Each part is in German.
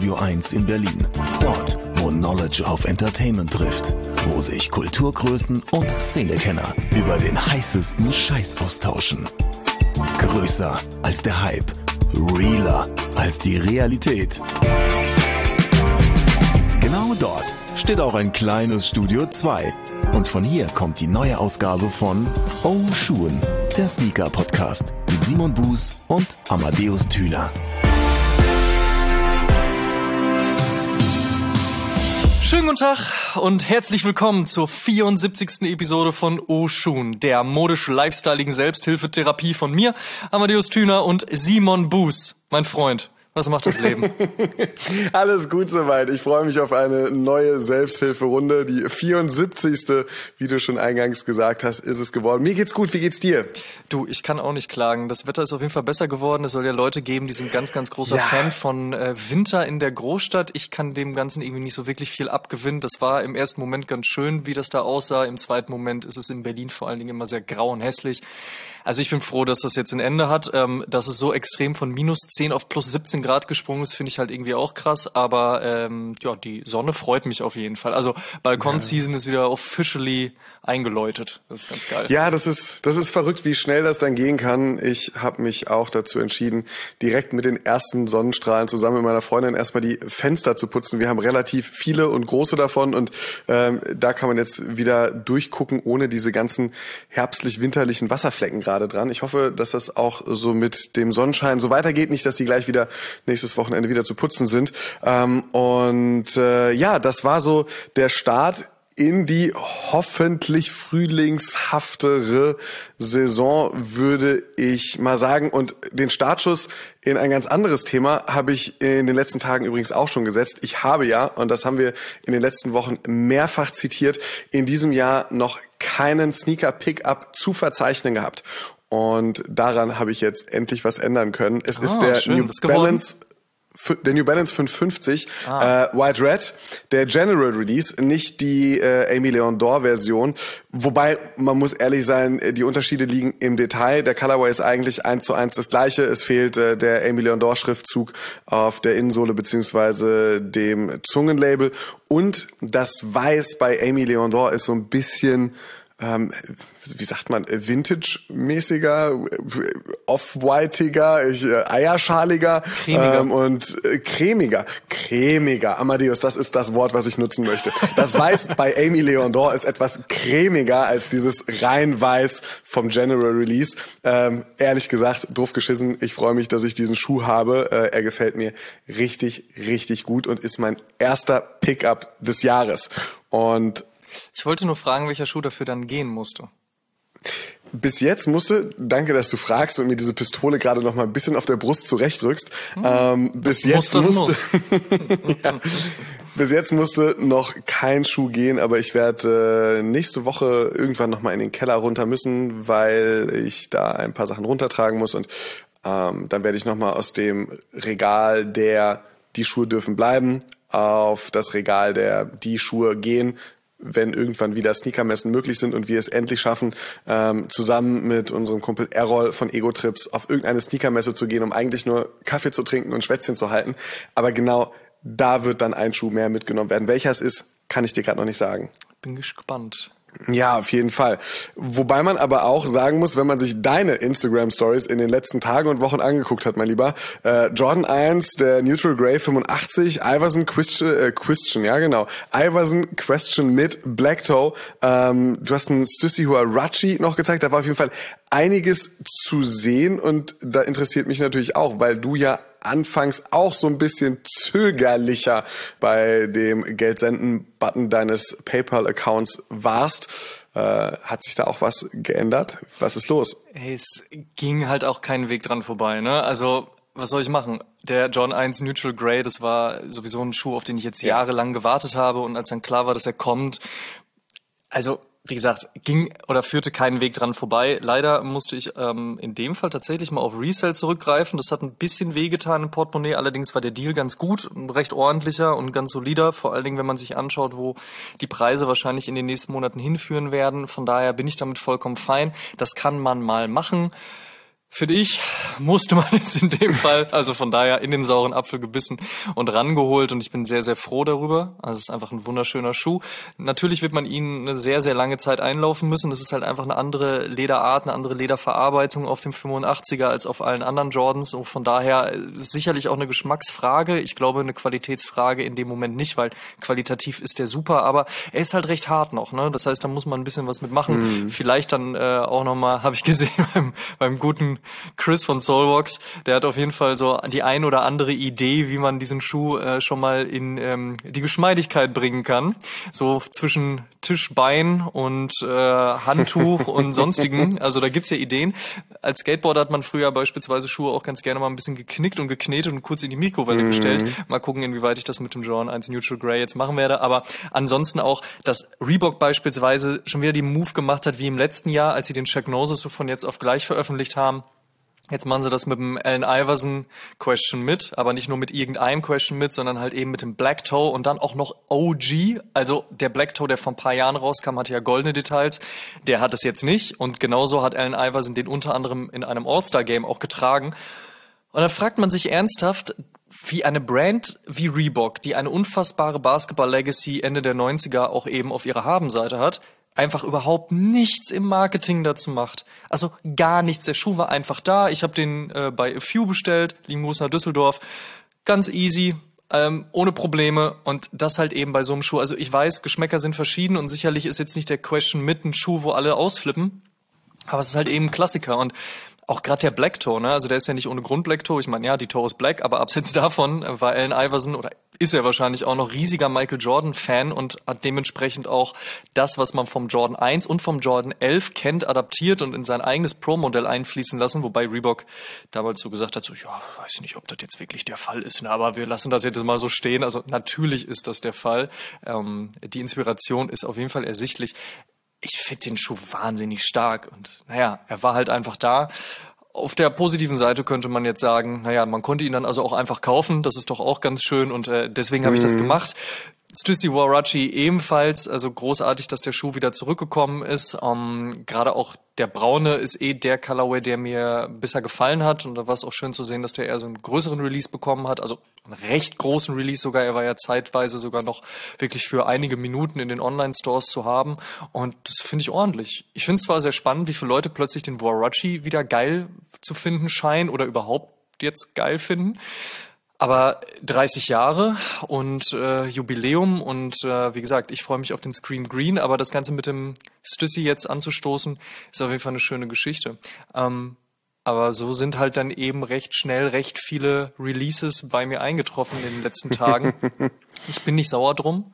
Studio 1 in Berlin. Dort, wo Knowledge auf Entertainment trifft. Wo sich Kulturgrößen und Szenekenner über den heißesten Scheiß austauschen. Größer als der Hype. Realer als die Realität. Genau dort steht auch ein kleines Studio 2. Und von hier kommt die neue Ausgabe von Oh Schuhen, der Sneaker-Podcast mit Simon Buß und Amadeus Thüner. Schönen guten Tag und herzlich willkommen zur 74. Episode von Oh Schuhen, der modisch-lifestyligen Selbsthilfetherapie von mir, Amadeus Thüner und Simon Buß, mein Freund. Was macht das Leben? Alles gut soweit. Ich freue mich auf eine neue Selbsthilferunde. Die 74. Wie du schon eingangs gesagt hast, ist es geworden. Mir geht's gut. Wie geht's dir? Du, ich kann auch nicht klagen. Das Wetter ist auf jeden Fall besser geworden. Es soll ja Leute geben, die sind ganz, ganz großer Fan von Winter in der Großstadt. Ich kann dem Ganzen irgendwie nicht so wirklich viel abgewinnen. Das war im ersten Moment ganz schön, wie das da aussah. Im zweiten Moment ist es in Berlin vor allen Dingen immer sehr grau und hässlich. Also ich bin froh, dass das jetzt ein Ende hat. Dass es so extrem von minus 10 auf plus 17 Grad gesprungen ist, finde ich halt irgendwie auch krass. Aber die Sonne freut mich auf jeden Fall. Also Balkon-Season ist wieder officially eingeläutet. Das ist ganz geil. Ja, das ist verrückt, wie schnell das dann gehen kann. Ich habe mich auch dazu entschieden, direkt mit den ersten Sonnenstrahlen zusammen mit meiner Freundin erstmal die Fenster zu putzen. Wir haben relativ viele und große davon und da kann man jetzt wieder durchgucken, ohne diese ganzen herbstlich-winterlichen Wasserflecken gerade dran. Ich hoffe, dass das auch so mit dem Sonnenschein so weitergeht. Nicht, dass die gleich wieder nächstes Wochenende wieder zu putzen sind. Das war so der Start in die hoffentlich frühlingshaftere Saison, würde ich mal sagen. Und den Startschuss in ein ganz anderes Thema habe ich in den letzten Tagen übrigens auch schon gesetzt. Ich habe ja, und das haben wir in den letzten Wochen mehrfach zitiert, in diesem Jahr noch keinen Sneaker-Pickup zu verzeichnen gehabt. Und daran habe ich jetzt endlich was ändern können. Es ist der New Balance 550 White Red, der General Release, nicht die Aimé Leon Dore Version. Wobei, man muss ehrlich sein, die Unterschiede liegen im Detail. Der Colorway ist eigentlich 1:1 das gleiche. Es fehlt der Aimé Leon Dore Schriftzug auf der Innensohle beziehungsweise dem Zungenlabel. Und das Weiß bei Aimé Leon Dore ist so ein bisschen wie sagt man, vintage-mäßiger, off-whitiger, eierschaliger und cremiger. Amadeus, das ist das Wort, was ich nutzen möchte. Das Weiß bei Aimé Leon Dore ist etwas cremiger als dieses rein Weiß vom General Release. Ehrlich gesagt, doof geschissen. Ich freue mich, dass ich diesen Schuh habe. Er gefällt mir richtig, richtig gut und ist mein erster Pickup des Jahres. Und ich wollte nur fragen, welcher Schuh dafür dann gehen musste. Bis jetzt musste, danke, dass du fragst und mir diese Pistole gerade noch mal ein bisschen auf der Brust zurechtrückst. Bis jetzt musste noch kein Schuh gehen, aber ich werde nächste Woche irgendwann noch mal in den Keller runter müssen, weil ich da ein paar Sachen runtertragen muss und dann werde ich noch mal aus dem Regal der die Schuhe dürfen bleiben auf das Regal der die Schuhe gehen, wenn irgendwann wieder Sneakermessen möglich sind und wir es endlich schaffen, zusammen mit unserem Kumpel Errol von Ego Trips auf irgendeine Sneakermesse zu gehen, um eigentlich nur Kaffee zu trinken und Schwätzchen zu halten. Aber genau da wird dann ein Schuh mehr mitgenommen werden. Welcher es ist, kann ich dir gerade noch nicht sagen. Bin gespannt. Ja, auf jeden Fall. Wobei man aber auch sagen muss, wenn man sich deine Instagram-Stories in den letzten Tagen und Wochen angeguckt hat, mein Lieber, Jordan 1, der Neutral Grey 85, Iverson Question, ja genau, Iverson Question mit Black Toe, du hast einen Stussy Huarachi noch gezeigt, da war auf jeden Fall einiges zu sehen und da interessiert mich natürlich auch, weil du ja anfangs auch so ein bisschen zögerlicher bei dem Geldsenden-Button deines PayPal-Accounts warst. Hat sich da auch was geändert? Was ist los? Hey, es ging halt auch keinen Weg dran vorbei, ne? Also, was soll ich machen? Der Jordan 1 Neutral Grey, das war sowieso ein Schuh, auf den ich jetzt jahrelang gewartet habe und als dann klar war, dass er kommt, also wie gesagt, führte keinen Weg dran vorbei. Leider musste ich in dem Fall tatsächlich mal auf Resell zurückgreifen. Das hat ein bisschen wehgetan im Portemonnaie. Allerdings war der Deal ganz gut, recht ordentlicher und ganz solider. Vor allen Dingen, wenn man sich anschaut, wo die Preise wahrscheinlich in den nächsten Monaten hinführen werden. Von daher bin ich damit vollkommen fein. Das kann man mal machen. Finde ich, musste man jetzt in dem Fall, also von daher in den sauren Apfel gebissen und rangeholt und ich bin sehr, sehr froh darüber. Also es ist einfach ein wunderschöner Schuh. Natürlich wird man ihn eine sehr, sehr lange Zeit einlaufen müssen. Das ist halt einfach eine andere Lederart, eine andere Lederverarbeitung auf dem 85er als auf allen anderen Jordans und von daher sicherlich auch eine Geschmacksfrage. Ich glaube, eine Qualitätsfrage in dem Moment nicht, weil qualitativ ist der super, aber er ist halt recht hart noch, ne? Das heißt, da muss man ein bisschen was mitmachen. Vielleicht dann auch nochmal, habe ich gesehen, beim guten Chris von Soulbox, der hat auf jeden Fall so die ein oder andere Idee, wie man diesen Schuh schon mal in die Geschmeidigkeit bringen kann. So zwischen Tisch, Bein und Handtuch und sonstigen. Also da gibt's ja Ideen. Als Skateboarder hat man früher beispielsweise Schuhe auch ganz gerne mal ein bisschen geknickt und geknetet und kurz in die Mikrowelle gestellt. Mal gucken, inwieweit ich das mit dem Jordan 1 Neutral Grey jetzt machen werde. Aber ansonsten auch, dass Reebok beispielsweise schon wieder die Move gemacht hat, wie im letzten Jahr, als sie den Shaq Gnosis so von jetzt auf gleich veröffentlicht haben. Jetzt machen sie das mit dem Allen Iverson Question mit, aber nicht nur mit irgendeinem Question mit, sondern halt eben mit dem Black Toe und dann auch noch OG. Also der Black Toe, der vor ein paar Jahren rauskam, hatte ja goldene Details. Der hat es jetzt nicht und genauso hat Allen Iverson den unter anderem in einem All-Star-Game auch getragen. Und dann fragt man sich ernsthaft, wie eine Brand wie Reebok, die eine unfassbare Basketball-Legacy Ende der 90er auch eben auf ihrer Habenseite hat, einfach überhaupt nichts im Marketing dazu macht. Also gar nichts. Der Schuh war einfach da. Ich habe den bei A Few bestellt, lieben Gruß nach Düsseldorf. Ganz easy, ohne Probleme und das halt eben bei so einem Schuh. Also ich weiß, Geschmäcker sind verschieden und sicherlich ist jetzt nicht der Question mit ein Schuh, wo alle ausflippen, aber es ist halt eben ein Klassiker und auch gerade der Black Toe, ne? Also der ist ja nicht ohne Grund Black Toe. Ich meine, ja, die Toe ist black, aber abseits davon war Allen Iverson oder ist er wahrscheinlich auch noch riesiger Michael Jordan Fan und hat dementsprechend auch das, was man vom Jordan 1 und vom Jordan 11 kennt, adaptiert und in sein eigenes Pro-Modell einfließen lassen, wobei Reebok damals so gesagt hat, so, ja, weiß nicht, ob das jetzt wirklich der Fall ist, ne? Aber wir lassen das jetzt mal so stehen. Also natürlich ist das der Fall. Die Inspiration ist auf jeden Fall ersichtlich. Ich finde den Schuh wahnsinnig stark und naja, er war halt einfach da. Auf der positiven Seite könnte man jetzt sagen, naja, man konnte ihn dann also auch einfach kaufen, das ist doch auch ganz schön und deswegen habe ich das gemacht. Stussy Warachi ebenfalls, also großartig, dass der Schuh wieder zurückgekommen ist. Gerade auch der braune ist der Colorway, der mir bisher gefallen hat. Und da war es auch schön zu sehen, dass der eher so einen größeren Release bekommen hat. Also einen recht großen Release sogar. Er war ja zeitweise sogar noch wirklich für einige Minuten in den Online-Stores zu haben. Und das finde ich ordentlich. Ich finde es zwar sehr spannend, wie viele Leute plötzlich den Warachi wieder geil zu finden scheinen oder überhaupt jetzt geil finden. Aber 30 Jahre und Jubiläum und wie gesagt, ich freue mich auf den Scream Green, aber das Ganze mit dem Stussy jetzt anzustoßen, ist auf jeden Fall eine schöne Geschichte. Aber so sind halt dann eben recht schnell recht viele Releases bei mir eingetroffen in den letzten Tagen. Ich bin nicht sauer drum,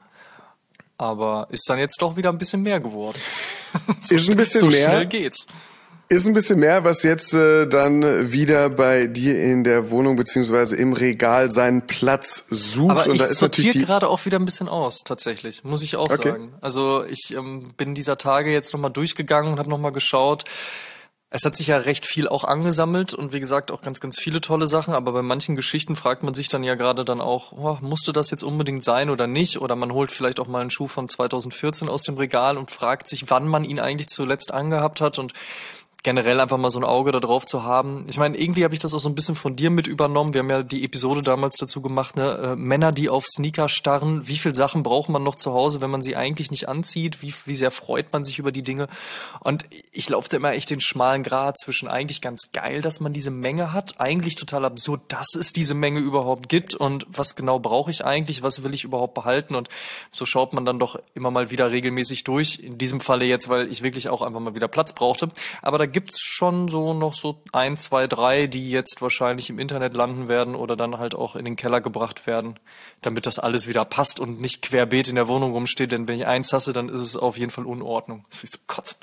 aber ist dann jetzt doch wieder ein bisschen mehr geworden. Ist ein bisschen mehr. So schnell geht's. Ist ein bisschen mehr, was jetzt dann wieder bei dir in der Wohnung beziehungsweise im Regal seinen Platz sucht. Aber und ich da ist natürlich gerade auch wieder ein bisschen aus, tatsächlich, muss ich auch sagen. Also ich bin dieser Tage jetzt nochmal durchgegangen und habe nochmal geschaut. Es hat sich ja recht viel auch angesammelt und wie gesagt auch ganz, ganz viele tolle Sachen, aber bei manchen Geschichten fragt man sich dann ja gerade dann auch, musste das jetzt unbedingt sein oder nicht? Oder man holt vielleicht auch mal einen Schuh von 2014 aus dem Regal und fragt sich, wann man ihn eigentlich zuletzt angehabt hat und generell einfach mal so ein Auge da drauf zu haben. Ich meine, irgendwie habe ich das auch so ein bisschen von dir mit übernommen. Wir haben ja die Episode damals dazu gemacht, ne? Männer, die auf Sneaker starren. Wie viel Sachen braucht man noch zu Hause, wenn man sie eigentlich nicht anzieht? Wie sehr freut man sich über die Dinge? Und ich laufe da immer echt den schmalen Grat zwischen eigentlich ganz geil, dass man diese Menge hat. Eigentlich total absurd, dass es diese Menge überhaupt gibt. Und was genau brauche ich eigentlich? Was will ich überhaupt behalten? Und so schaut man dann doch immer mal wieder regelmäßig durch. In diesem Falle jetzt, weil ich wirklich auch einfach mal wieder Platz brauchte. Aber da gibt's schon so noch so 1, 2, 3, die jetzt wahrscheinlich im Internet landen werden oder dann halt auch in den Keller gebracht werden, damit das alles wieder passt und nicht querbeet in der Wohnung rumsteht. Denn wenn ich eins hasse, dann ist es auf jeden Fall Unordnung. Das ist so kotzen.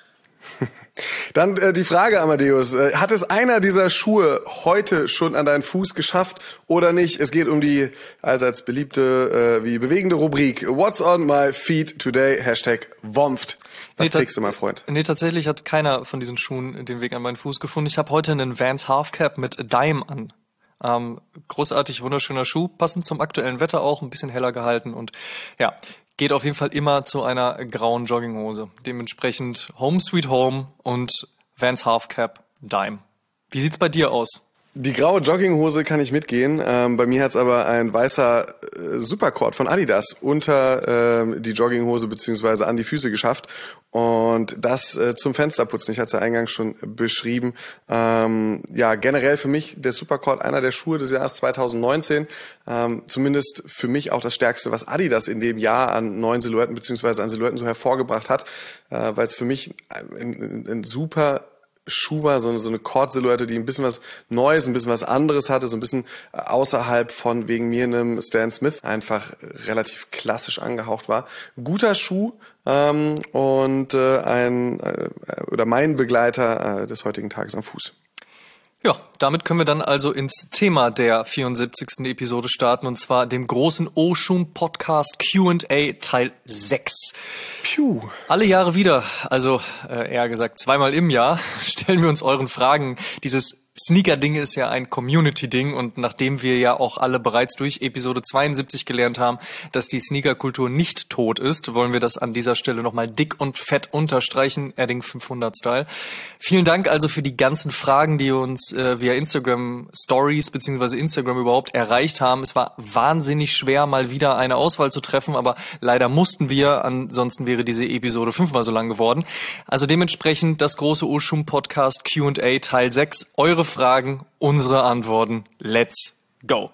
Dann die Frage, Amadeus, hat es einer dieser Schuhe heute schon an deinen Fuß geschafft oder nicht? Es geht um die allseits beliebte, wie bewegende Rubrik What's on my feet today? #WOMFT. Was trägst du, mein Freund? Nee, tatsächlich hat keiner von diesen Schuhen den Weg an meinen Fuß gefunden. Ich habe heute einen Vans Halfcap mit Dime an. Großartig, wunderschöner Schuh, passend zum aktuellen Wetter auch, ein bisschen heller gehalten und ja, geht auf jeden Fall immer zu einer grauen Jogginghose. Dementsprechend Home Sweet Home und Vans Halfcap Dime. Wie sieht's bei dir aus? Die graue Jogginghose kann ich mitgehen. Bei mir hat's aber ein weißer Supercord von Adidas unter die Jogginghose beziehungsweise an die Füße geschafft. Und das zum Fensterputzen. Ich hatte es ja eingangs schon beschrieben. Ja, generell für mich der Supercord einer der Schuhe des Jahres 2019. Zumindest für mich auch das Stärkste, was Adidas in dem Jahr an neuen Silhouetten beziehungsweise an Silhouetten so hervorgebracht hat. Weil es für mich ein super Schuh war, so eine Cord-Silhouette, die ein bisschen was Neues, ein bisschen was anderes hatte, so ein bisschen außerhalb von wegen mir einem Stan Smith einfach relativ klassisch angehaucht war. Guter Schuh und mein Begleiter des heutigen Tages am Fuß. Ja, damit können wir dann also ins Thema der 74. Episode starten, und zwar dem großen Oshun Podcast Q&A Teil 6. Piu. Alle Jahre wieder, also eher gesagt zweimal im Jahr, stellen wir uns euren Fragen. Dieses Sneaker-Ding ist ja ein Community-Ding, und nachdem wir ja auch alle bereits durch Episode 72 gelernt haben, dass die Sneaker-Kultur nicht tot ist, wollen wir das an dieser Stelle nochmal dick und fett unterstreichen, Adding 500-Style. Vielen Dank also für die ganzen Fragen, die uns via Instagram Stories beziehungsweise Instagram überhaupt erreicht haben. Es war wahnsinnig schwer, mal wieder eine Auswahl zu treffen, aber leider mussten wir, ansonsten wäre diese Episode 5-mal so lang geworden. Also dementsprechend das große Oshun Podcast Q&A Teil 6. Eure Fragen, unsere Antworten. Let's go.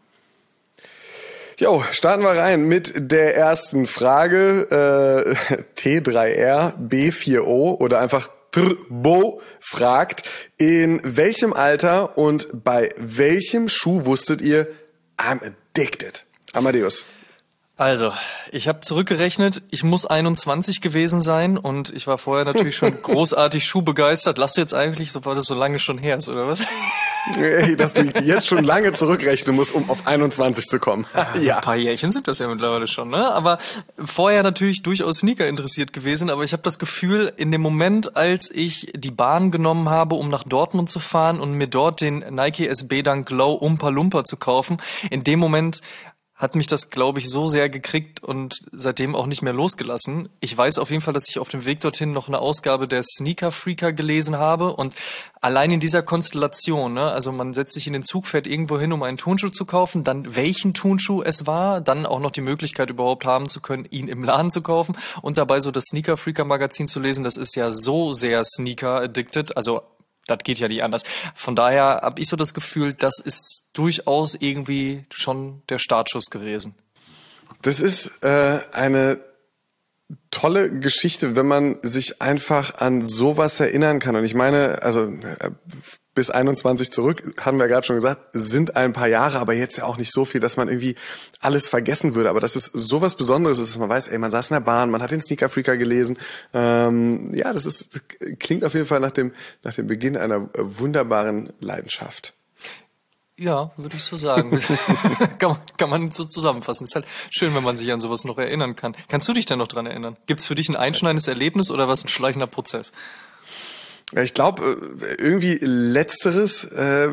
Jo, starten wir rein mit der ersten Frage. T3R B4O oder einfach Bo fragt, in welchem Alter und bei welchem Schuh wusstet ihr, I'm addicted? Amadeus. Also, ich habe zurückgerechnet, ich muss 21 gewesen sein, und ich war vorher natürlich schon großartig schuhbegeistert. Lass du jetzt eigentlich, so war das so lange schon her ist, oder was? Dass du jetzt schon lange zurückrechnen musst, um auf 21 zu kommen. Ja. Ein paar Jährchen sind das ja mittlerweile schon, ne? Aber vorher natürlich durchaus Sneaker interessiert gewesen, aber ich habe das Gefühl, in dem Moment, als ich die Bahn genommen habe, um nach Dortmund zu fahren und mir dort den Nike SB Dunk Low Umpa Lumpa zu kaufen, in dem Moment hat mich das, glaube ich, so sehr gekriegt und seitdem auch nicht mehr losgelassen. Ich weiß auf jeden Fall, dass ich auf dem Weg dorthin noch eine Ausgabe der Sneaker Freaker gelesen habe, und allein in dieser Konstellation, ne, also man setzt sich in den Zug, fährt irgendwo hin, um einen Turnschuh zu kaufen, dann welchen Turnschuh es war, dann auch noch die Möglichkeit überhaupt haben zu können, ihn im Laden zu kaufen und dabei so das Sneaker Freaker Magazin zu lesen, das ist ja so sehr Sneaker addicted, also das geht ja nicht anders. Von daher habe ich so das Gefühl, das ist durchaus irgendwie schon der Startschuss gewesen. Das ist eine tolle Geschichte, wenn man sich einfach an sowas erinnern kann. Und ich meine, also bis 21 zurück, haben wir gerade schon gesagt, sind ein paar Jahre, aber jetzt ja auch nicht so viel, dass man irgendwie alles vergessen würde. Aber das ist sowas Besonderes, dass man weiß, ey, man saß in der Bahn, man hat den Sneaker Freaker gelesen. Ja, klingt auf jeden Fall nach dem Beginn einer wunderbaren Leidenschaft. Ja, würde ich so sagen. kann man so zusammenfassen. Ist halt schön, wenn man sich an sowas noch erinnern kann. Kannst du dich denn noch dran erinnern? Gibt's für dich ein einschneidendes Erlebnis oder was ein schleichender Prozess? Ich glaube, irgendwie Letzteres.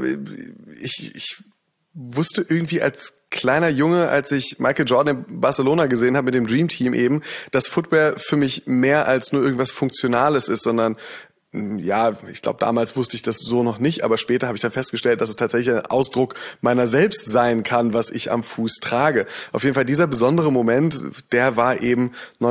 Ich wusste irgendwie als kleiner Junge, als ich Michael Jordan in Barcelona gesehen habe mit dem Dream Team eben, dass Footwear für mich mehr als nur irgendwas Funktionales ist, sondern ja, ich glaube, damals wusste ich das so noch nicht, aber später habe ich dann festgestellt, dass es tatsächlich ein Ausdruck meiner selbst sein kann, was ich am Fuß trage. Auf jeden Fall dieser besondere Moment, der war eben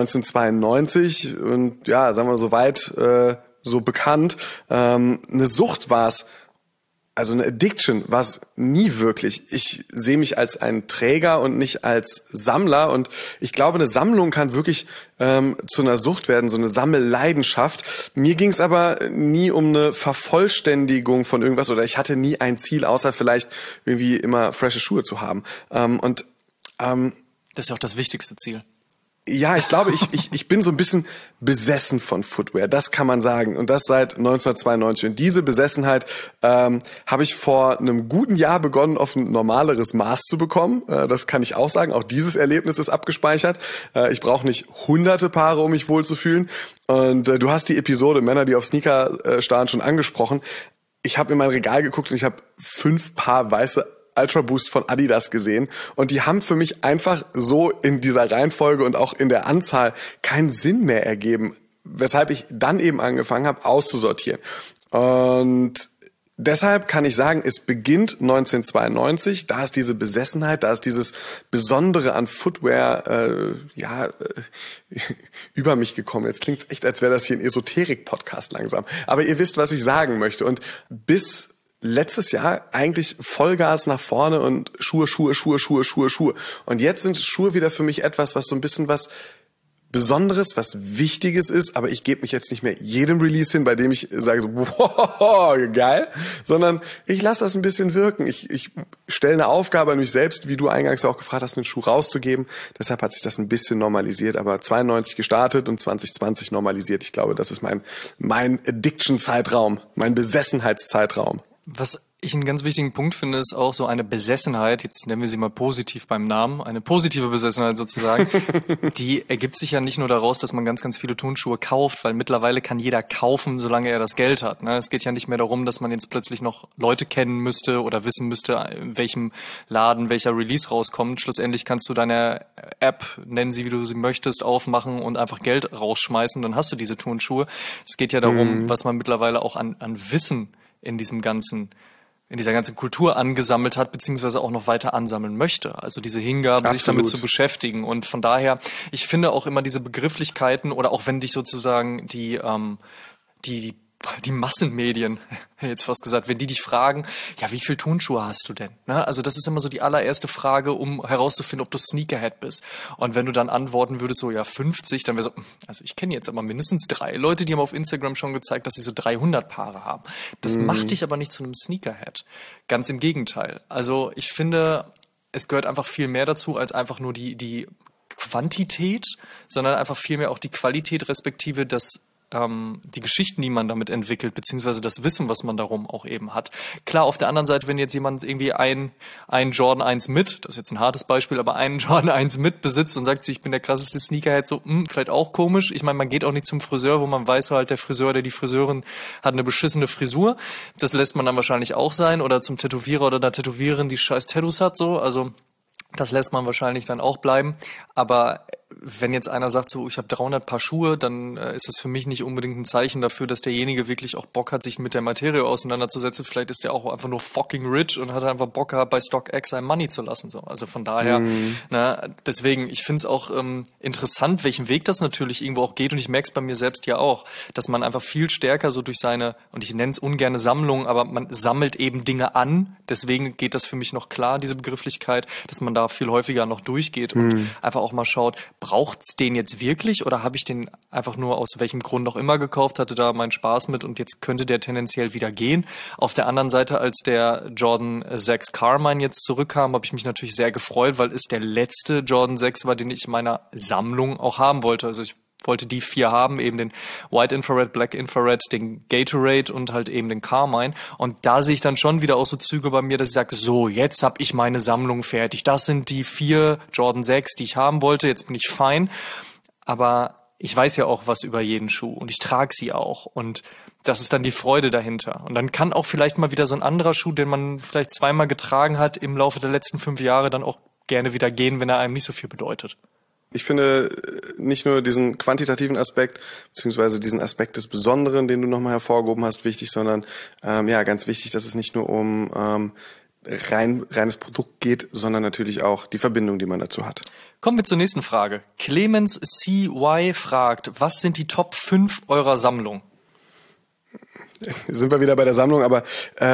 1992 und ja, sagen wir so weit so bekannt. Eine Sucht war es, also eine Addiction war es nie wirklich. Ich sehe mich als ein Träger und nicht als Sammler, und ich glaube, eine Sammlung kann wirklich zu einer Sucht werden, so eine Sammelleidenschaft. Mir ging es aber nie um eine Vervollständigung von irgendwas, oder ich hatte nie ein Ziel, außer vielleicht irgendwie immer frische Schuhe zu haben. Das ist ja auch das wichtigste Ziel. Ja, ich glaube, ich bin so ein bisschen besessen von Footwear, das kann man sagen. Und das seit 1992. Und diese Besessenheit habe ich vor einem guten Jahr begonnen, auf ein normaleres Maß zu bekommen. Das kann ich auch sagen. Auch dieses Erlebnis ist abgespeichert. Ich brauche nicht hunderte Paare, um mich wohlzufühlen. Und du hast die Episode Männer, die auf Sneaker starren, schon angesprochen. Ich habe in mein Regal geguckt und ich habe 5 Paar weiße Ultra Boost von Adidas gesehen, und die haben für mich einfach so in dieser Reihenfolge und auch in der Anzahl keinen Sinn mehr ergeben, weshalb ich dann eben angefangen habe auszusortieren. Und deshalb kann ich sagen, es beginnt 1992, da ist diese Besessenheit, da ist dieses Besondere an Footwear über mich gekommen. Jetzt klingt's echt, als wäre das hier ein Esoterik-Podcast langsam. Aber ihr wisst, was ich sagen möchte. Und bis letztes Jahr eigentlich Vollgas nach vorne und Schuhe. Und jetzt sind Schuhe wieder für mich etwas, was so ein bisschen was Besonderes, was Wichtiges ist, aber ich gebe mich jetzt nicht mehr jedem Release hin, bei dem ich sage so, wow, geil, sondern ich lasse das ein bisschen wirken. Ich stelle eine Aufgabe an mich selbst, wie du eingangs auch gefragt hast, einen Schuh rauszugeben. Deshalb hat sich das ein bisschen normalisiert, aber 92 gestartet und 2020 normalisiert. Ich glaube, das ist mein Addiction-Zeitraum, mein Besessenheitszeitraum. Was ich einen ganz wichtigen Punkt finde, ist auch so eine Besessenheit, jetzt nennen wir sie mal positiv beim Namen, eine positive Besessenheit sozusagen, die ergibt sich ja nicht nur daraus, dass man ganz, ganz viele Turnschuhe kauft, weil mittlerweile kann jeder kaufen, solange er das Geld hat. Es geht ja nicht mehr darum, dass man jetzt plötzlich noch Leute kennen müsste oder wissen müsste, in welchem Laden welcher Release rauskommt. Schlussendlich kannst du deine App, nennen sie wie du sie möchtest, aufmachen und einfach Geld rausschmeißen, dann hast du diese Turnschuhe. Es geht ja darum, was man mittlerweile auch an Wissen in dieser ganzen Kultur angesammelt hat, beziehungsweise auch noch weiter ansammeln möchte. Also diese Hingabe, Absolut. sich damit zu beschäftigen. Und von daher, ich finde auch immer diese Begrifflichkeiten oder auch wenn dich sozusagen die Massenmedien, jetzt fast gesagt, wenn die dich fragen, ja, wie viel Turnschuhe hast du denn? Also das ist immer so die allererste Frage, um herauszufinden, ob du Sneakerhead bist. Und wenn du dann antworten würdest, so, ja, 50, dann wäre so, also ich kenne jetzt aber mindestens 3 Leute, die haben auf Instagram schon gezeigt, dass sie so 300 Paare haben. Das macht dich aber nicht zu einem Sneakerhead. Ganz im Gegenteil. Also ich finde, es gehört einfach viel mehr dazu, als einfach nur die Quantität, sondern einfach viel mehr auch die Qualität, respektive die Geschichten, die man damit entwickelt, beziehungsweise das Wissen, was man darum auch eben hat. Klar, auf der anderen Seite, wenn jetzt jemand irgendwie einen Jordan 1 das ist jetzt ein hartes Beispiel, aber einen Jordan 1 besitzt und sagt, ich bin der krasseste Sneakerhead, so, vielleicht auch komisch. Ich meine, man geht auch nicht zum Friseur, wo man weiß halt, der Friseur oder die Friseurin hat eine beschissene Frisur. Das lässt man dann wahrscheinlich auch sein. Oder zum Tätowierer oder der Tätowiererin, die scheiß Tattoos hat, so. Also, das lässt man wahrscheinlich dann auch bleiben. Aber wenn jetzt einer sagt, so, ich habe 300 Paar Schuhe, dann ist das für mich nicht unbedingt ein Zeichen dafür, dass derjenige wirklich auch Bock hat, sich mit der Materie auseinanderzusetzen. Vielleicht ist der auch einfach nur fucking rich und hat einfach Bock gehabt, bei StockX sein Money zu lassen. So. Also von daher, deswegen, ich finde es auch interessant, welchen Weg das natürlich irgendwo auch geht. Und ich merke es bei mir selbst ja auch, dass man einfach viel stärker so durch seine, und ich nenne es ungerne Sammlung, aber man sammelt eben Dinge an. Deswegen geht das für mich noch klar, diese Begrifflichkeit, dass man da viel häufiger noch durchgeht und einfach auch mal schaut, braucht's den jetzt wirklich oder habe ich den einfach nur aus welchem Grund auch immer gekauft, hatte da meinen Spaß mit und jetzt könnte der tendenziell wieder gehen. Auf der anderen Seite, als der Jordan 6 Carmine jetzt zurückkam, habe ich mich natürlich sehr gefreut, weil es der letzte Jordan 6 war, den ich in meiner Sammlung auch haben wollte. Also ich wollte die 4 haben, eben den White Infrared, Black Infrared, den Gatorade und halt eben den Carmine. Und da sehe ich dann schon wieder auch so Züge bei mir, dass ich sage, so, jetzt habe ich meine Sammlung fertig. Das sind die 4 Jordan 6, die ich haben wollte. Jetzt bin ich fein. Aber ich weiß ja auch was über jeden Schuh und ich trage sie auch. Und das ist dann die Freude dahinter. Und dann kann auch vielleicht mal wieder so ein anderer Schuh, den man vielleicht 2-mal getragen hat, im Laufe der letzten 5 Jahre dann auch gerne wieder gehen, wenn er einem nicht so viel bedeutet. Ich finde nicht nur diesen quantitativen Aspekt, beziehungsweise diesen Aspekt des Besonderen, den du nochmal hervorgehoben hast, wichtig, sondern ganz wichtig, dass es nicht nur um reines Produkt geht, sondern natürlich auch die Verbindung, die man dazu hat. Kommen wir zur nächsten Frage. Clemens CY fragt, was sind die Top 5 eurer Sammlung? Sind wir wieder bei der Sammlung, aber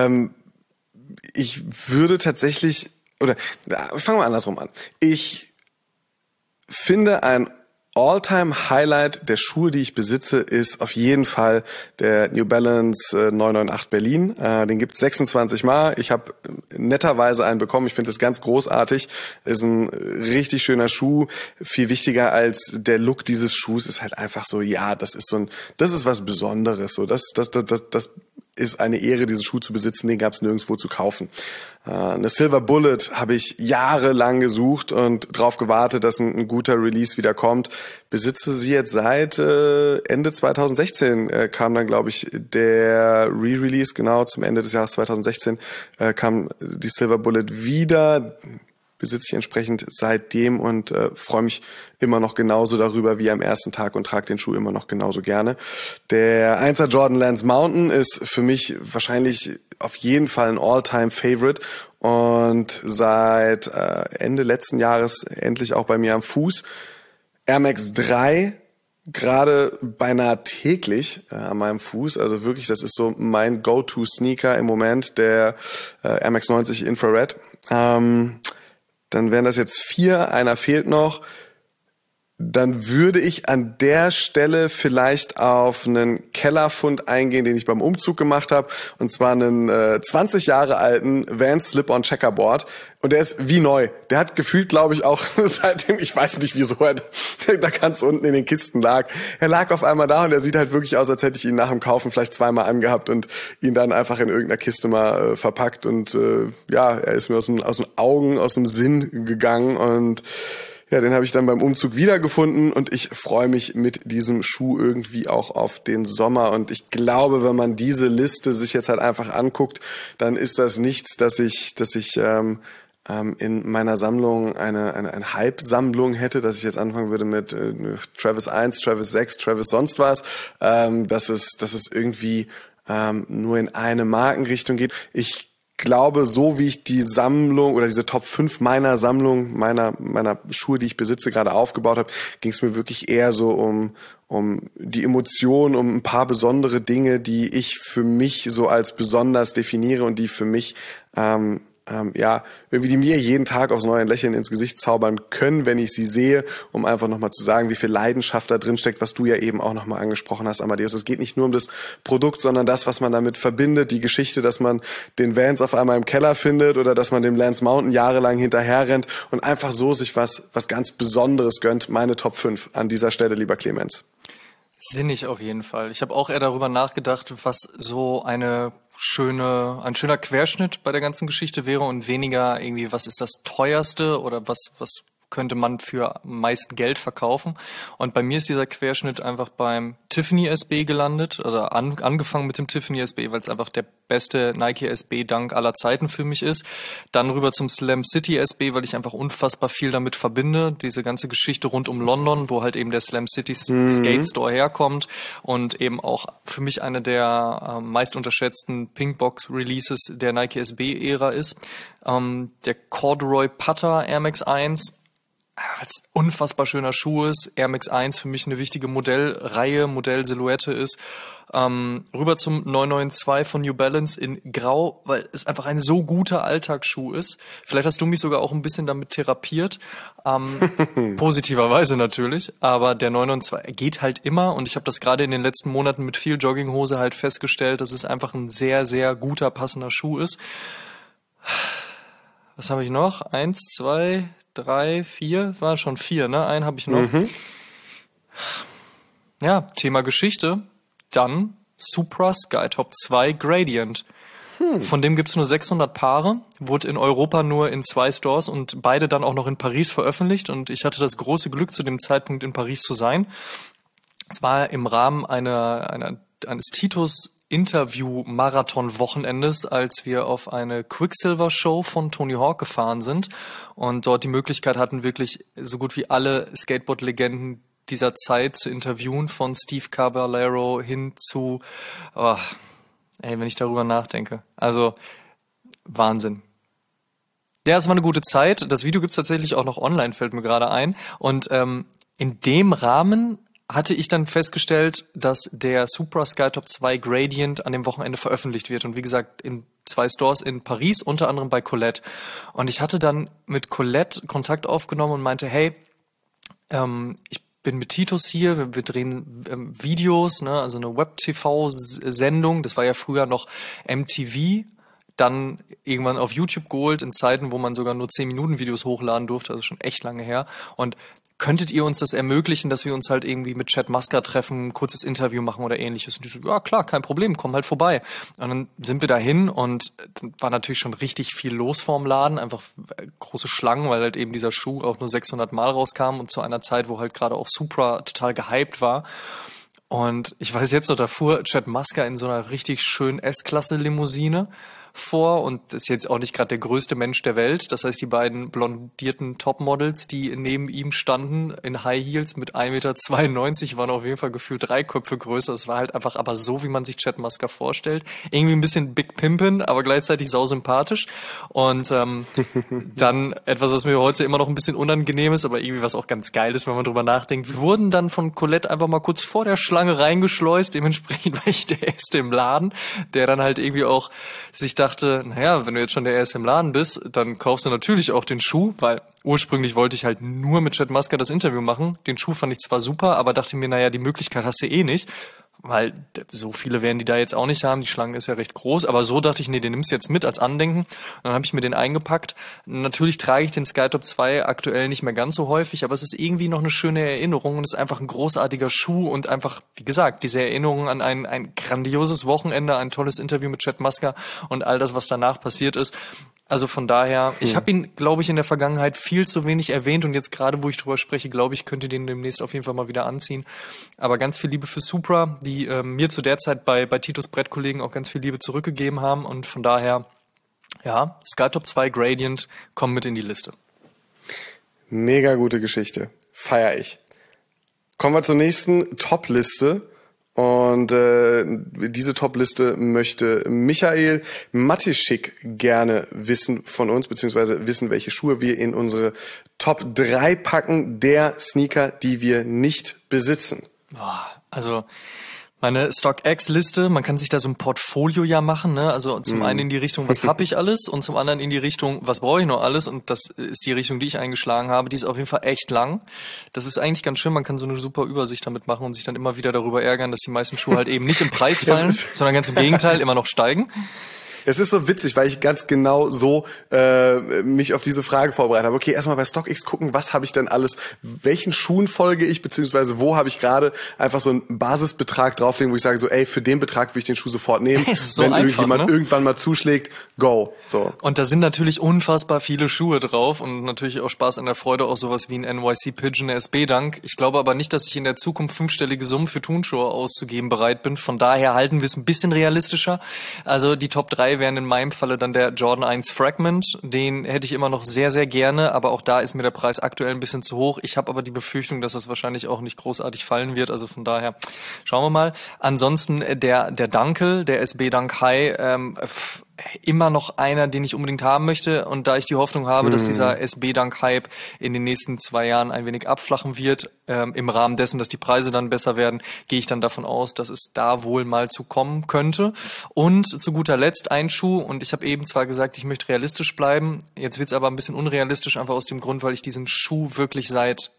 ich würde tatsächlich, fangen wir andersrum an. Ich finde, ein All-Time-Highlight der Schuhe, die ich besitze, ist auf jeden Fall der New Balance 998 Berlin. Den gibt's 26 Mal. Ich habe netterweise einen bekommen. Ich finde das ganz großartig. Ist ein richtig schöner Schuh. Viel wichtiger als der Look dieses Schuhs ist halt einfach so, ja, das ist was Besonderes. So, das ist eine Ehre, diesen Schuh zu besitzen. Den gab's nirgendwo zu kaufen. Eine Silver Bullet habe ich jahrelang gesucht und drauf gewartet, dass ein guter Release wieder kommt. Besitze sie jetzt seit Ende 2016 kam dann, glaube ich, der Re-Release, genau zum Ende des Jahres 2016 kam die Silver Bullet wieder. Besitze ich entsprechend seitdem und freue mich immer noch genauso darüber wie am ersten Tag und trage den Schuh immer noch genauso gerne. Der 1er Jordan Lance Mountain ist für mich wahrscheinlich auf jeden Fall ein All-Time-Favorite und seit Ende letzten Jahres endlich auch bei mir am Fuß. Air Max 3, gerade beinahe täglich an meinem Fuß, also wirklich, das ist so mein Go-To-Sneaker im Moment, der Air Max 90 Infrared. Dann wären das jetzt 4, einer fehlt noch. Dann würde ich an der Stelle vielleicht auf einen Kellerfund eingehen, den ich beim Umzug gemacht habe. Und zwar einen 20 Jahre alten Vans Slip-On Checkerboard. Und der ist wie neu. Der hat gefühlt, glaube ich, auch seitdem, ich weiß nicht wieso, er da ganz unten in den Kisten lag. Er lag auf einmal da und er sieht halt wirklich aus, als hätte ich ihn nach dem Kaufen vielleicht zweimal angehabt und ihn dann einfach in irgendeiner Kiste mal verpackt. Und er ist mir aus den Augen, aus dem Sinn gegangen und ja, den habe ich dann beim Umzug wiedergefunden und ich freue mich mit diesem Schuh irgendwie auch auf den Sommer. Und ich glaube, wenn man diese Liste sich jetzt halt einfach anguckt, dann ist das nichts, dass ich in meiner Sammlung eine Hype-Sammlung hätte, dass ich jetzt anfangen würde mit Travis 1, Travis 6, Travis sonst was, dass es irgendwie nur in eine Markenrichtung geht. Ich glaube, so wie ich die Sammlung oder diese Top 5 meiner Sammlung, meiner Schuhe, die ich besitze, gerade aufgebaut habe, ging es mir wirklich eher so um die Emotionen, um ein paar besondere Dinge, die ich für mich so als besonders definiere und die für mich irgendwie die mir jeden Tag aufs neue Lächeln ins Gesicht zaubern können, wenn ich sie sehe, um einfach nochmal zu sagen, wie viel Leidenschaft da drin steckt, was du ja eben auch nochmal angesprochen hast, Amadeus. Es geht nicht nur um das Produkt, sondern das, was man damit verbindet, die Geschichte, dass man den Vans auf einmal im Keller findet oder dass man dem Lance Mountain jahrelang hinterher rennt und einfach so sich was ganz Besonderes gönnt. Meine Top 5 an dieser Stelle, lieber Clemens. Sinnig auf jeden Fall. Ich habe auch eher darüber nachgedacht, was so ein schöner Querschnitt bei der ganzen Geschichte wäre und weniger irgendwie, was ist das teuerste oder was könnte man für am meisten Geld verkaufen. Und bei mir ist dieser Querschnitt einfach beim Tiffany SB gelandet oder angefangen mit dem Tiffany SB, weil es einfach der beste Nike SB Dunk aller Zeiten für mich ist. Dann rüber zum Slam City SB, weil ich einfach unfassbar viel damit verbinde. Diese ganze Geschichte rund um London, wo halt eben der Slam City Skate Store herkommt und eben auch für mich eine der meist unterschätzten Pinkbox Releases der Nike SB-Ära ist. Der Corduroy Putter Air Max 1, als unfassbar schöner Schuh ist. Air Max 1 für mich eine wichtige Modellsilhouette ist. Rüber zum 992 von New Balance in Grau, weil es einfach ein so guter Alltagsschuh ist. Vielleicht hast du mich sogar auch ein bisschen damit therapiert. Positiverweise natürlich. Aber der 992 geht halt immer und ich habe das gerade in den letzten Monaten mit viel Jogginghose halt festgestellt, dass es einfach ein sehr, sehr guter, passender Schuh ist. Was habe ich noch? 1, 2, 3, 4, war schon 4, ne? Einen habe ich noch. Ja, Thema Geschichte. Dann Supra Skytop 2 Gradient. Von dem gibt's nur 600 Paare, wurde in Europa nur in 2 Stores und beide dann auch noch in Paris veröffentlicht und ich hatte das große Glück, zu dem Zeitpunkt in Paris zu sein. Es war im Rahmen eines Titus Interview-Marathon-Wochenendes, als wir auf eine Quicksilver-Show von Tony Hawk gefahren sind und dort die Möglichkeit hatten, wirklich so gut wie alle Skateboard-Legenden dieser Zeit zu interviewen, von Steve Caballero hin zu, wenn ich darüber nachdenke. Also, Wahnsinn. Ja, es war eine gute Zeit. Das Video gibt's tatsächlich auch noch online, fällt mir gerade ein. Und in dem Rahmen hatte ich dann festgestellt, dass der Supra Skytop 2 Gradient an dem Wochenende veröffentlicht wird. Und wie gesagt, in 2 Stores in Paris, unter anderem bei Colette. Und ich hatte dann mit Colette Kontakt aufgenommen und meinte, hey, ich bin mit Titus hier, wir drehen Videos, ne, also eine Web-TV-Sendung. Das war ja früher noch MTV. Dann irgendwann auf YouTube geholt, in Zeiten, wo man sogar nur 10-Minuten-Videos hochladen durfte, also schon echt lange her. Und könntet ihr uns das ermöglichen, dass wir uns halt irgendwie mit Chad Muska treffen, ein kurzes Interview machen oder ähnliches? Und die so, ja klar, kein Problem, komm halt vorbei. Und dann sind wir dahin und dann war natürlich schon richtig viel los vorm Laden, einfach große Schlangen, weil halt eben dieser Schuh auch nur 600 Mal rauskam und zu einer Zeit, wo halt gerade auch Supra total gehypt war. Und ich weiß jetzt noch, da fuhr Chad Muska in so einer richtig schönen S-Klasse-Limousine vor und ist jetzt auch nicht gerade der größte Mensch der Welt. Das heißt, die beiden blondierten Topmodels, die neben ihm standen in High Heels mit 1,92 Meter, waren auf jeden Fall gefühlt 3 Köpfe größer. Es war halt einfach aber so, wie man sich Chet Musker vorstellt. Irgendwie ein bisschen Big Pimpin', aber gleichzeitig sausympathisch. Und dann etwas, was mir heute immer noch ein bisschen unangenehm ist, aber irgendwie was auch ganz geil ist, wenn man drüber nachdenkt. Wir wurden dann von Colette einfach mal kurz vor der Schlange reingeschleust. Dementsprechend war ich der Erste im Laden, der dann halt irgendwie auch sich dachte, naja, wenn du jetzt schon der Erste im Laden bist, dann kaufst du natürlich auch den Schuh, weil ursprünglich wollte ich halt nur mit Chet Musker das Interview machen. Den Schuh fand ich zwar super, aber dachte mir, naja, die Möglichkeit hast du eh nicht. Weil so viele werden die da jetzt auch nicht haben. Die Schlange ist ja recht groß. Aber so dachte ich, nee, den nimmst du jetzt mit als Andenken. Und dann habe ich mir den eingepackt. Natürlich trage ich den Skytop 2 aktuell nicht mehr ganz so häufig, aber es ist irgendwie noch eine schöne Erinnerung und es ist einfach ein großartiger Schuh und einfach, wie gesagt, diese Erinnerung an ein grandioses Wochenende, ein tolles Interview mit Chet Musker und all das, was danach passiert ist. Also von daher, ich habe ihn, glaube ich, in der Vergangenheit viel zu wenig erwähnt und jetzt gerade, wo ich drüber spreche, glaube ich, könnte den demnächst auf jeden Fall mal wieder anziehen. Aber ganz viel Liebe für Supra, die mir zu der Zeit bei Titos Brettkollegen auch ganz viel Liebe zurückgegeben haben und von daher, ja, Skytop 2 Gradient kommen mit in die Liste. Mega gute Geschichte. Feier ich. Kommen wir zur nächsten Top-Liste. Und diese Top-Liste möchte Michael Matischik gerne wissen von uns, beziehungsweise wissen, welche Schuhe wir in unsere Top 3 packen, der Sneaker, die wir nicht besitzen. Also meine StockX-Liste, man kann sich da so ein Portfolio ja machen, ne? Also zum einen in die Richtung, was habe ich alles und zum anderen in die Richtung, was brauche ich noch alles und das ist die Richtung, die ich eingeschlagen habe, die ist auf jeden Fall echt lang. Das ist eigentlich ganz schön, man kann so eine super Übersicht damit machen und sich dann immer wieder darüber ärgern, dass die meisten Schuhe halt eben nicht im Preis fallen, sondern ganz im Gegenteil immer noch steigen. Es ist so witzig, weil ich ganz genau so mich auf diese Frage vorbereitet habe. Okay, erstmal bei StockX gucken, was habe ich denn alles, welchen Schuhen folge ich, beziehungsweise wo habe ich gerade einfach so einen Basisbetrag drauflegen, wo ich sage so, ey, für den Betrag will ich den Schuh sofort nehmen. So wenn einfach, irgendjemand irgendwann mal zuschlägt, go. So. Und da sind natürlich unfassbar viele Schuhe drauf und natürlich auch Spaß an der Freude, auch sowas wie ein NYC Pigeon SB Dunk. Ich glaube aber nicht, dass ich in der Zukunft 5-stellige Summen für Turnschuhe auszugeben bereit bin. Von daher halten wir es ein bisschen realistischer. Also die Top 3 wären in meinem Falle dann der Jordan 1 Fragment. Den hätte ich immer noch sehr, sehr gerne, aber auch da ist mir der Preis aktuell ein bisschen zu hoch. Ich habe aber die Befürchtung, dass das wahrscheinlich auch nicht großartig fallen wird. Also von daher schauen wir mal. Ansonsten der Dunkel, der SB Dunk High, immer noch einer, den ich unbedingt haben möchte. Und da ich die Hoffnung habe, dass dieser SB-Dunk-Hype in den nächsten 2 Jahren ein wenig abflachen wird, im Rahmen dessen, dass die Preise dann besser werden, gehe ich dann davon aus, dass es da wohl mal zu kommen könnte. Und zu guter Letzt ein Schuh. Und ich habe eben zwar gesagt, ich möchte realistisch bleiben. Jetzt wird es aber ein bisschen unrealistisch, einfach aus dem Grund, weil ich diesen Schuh wirklich seit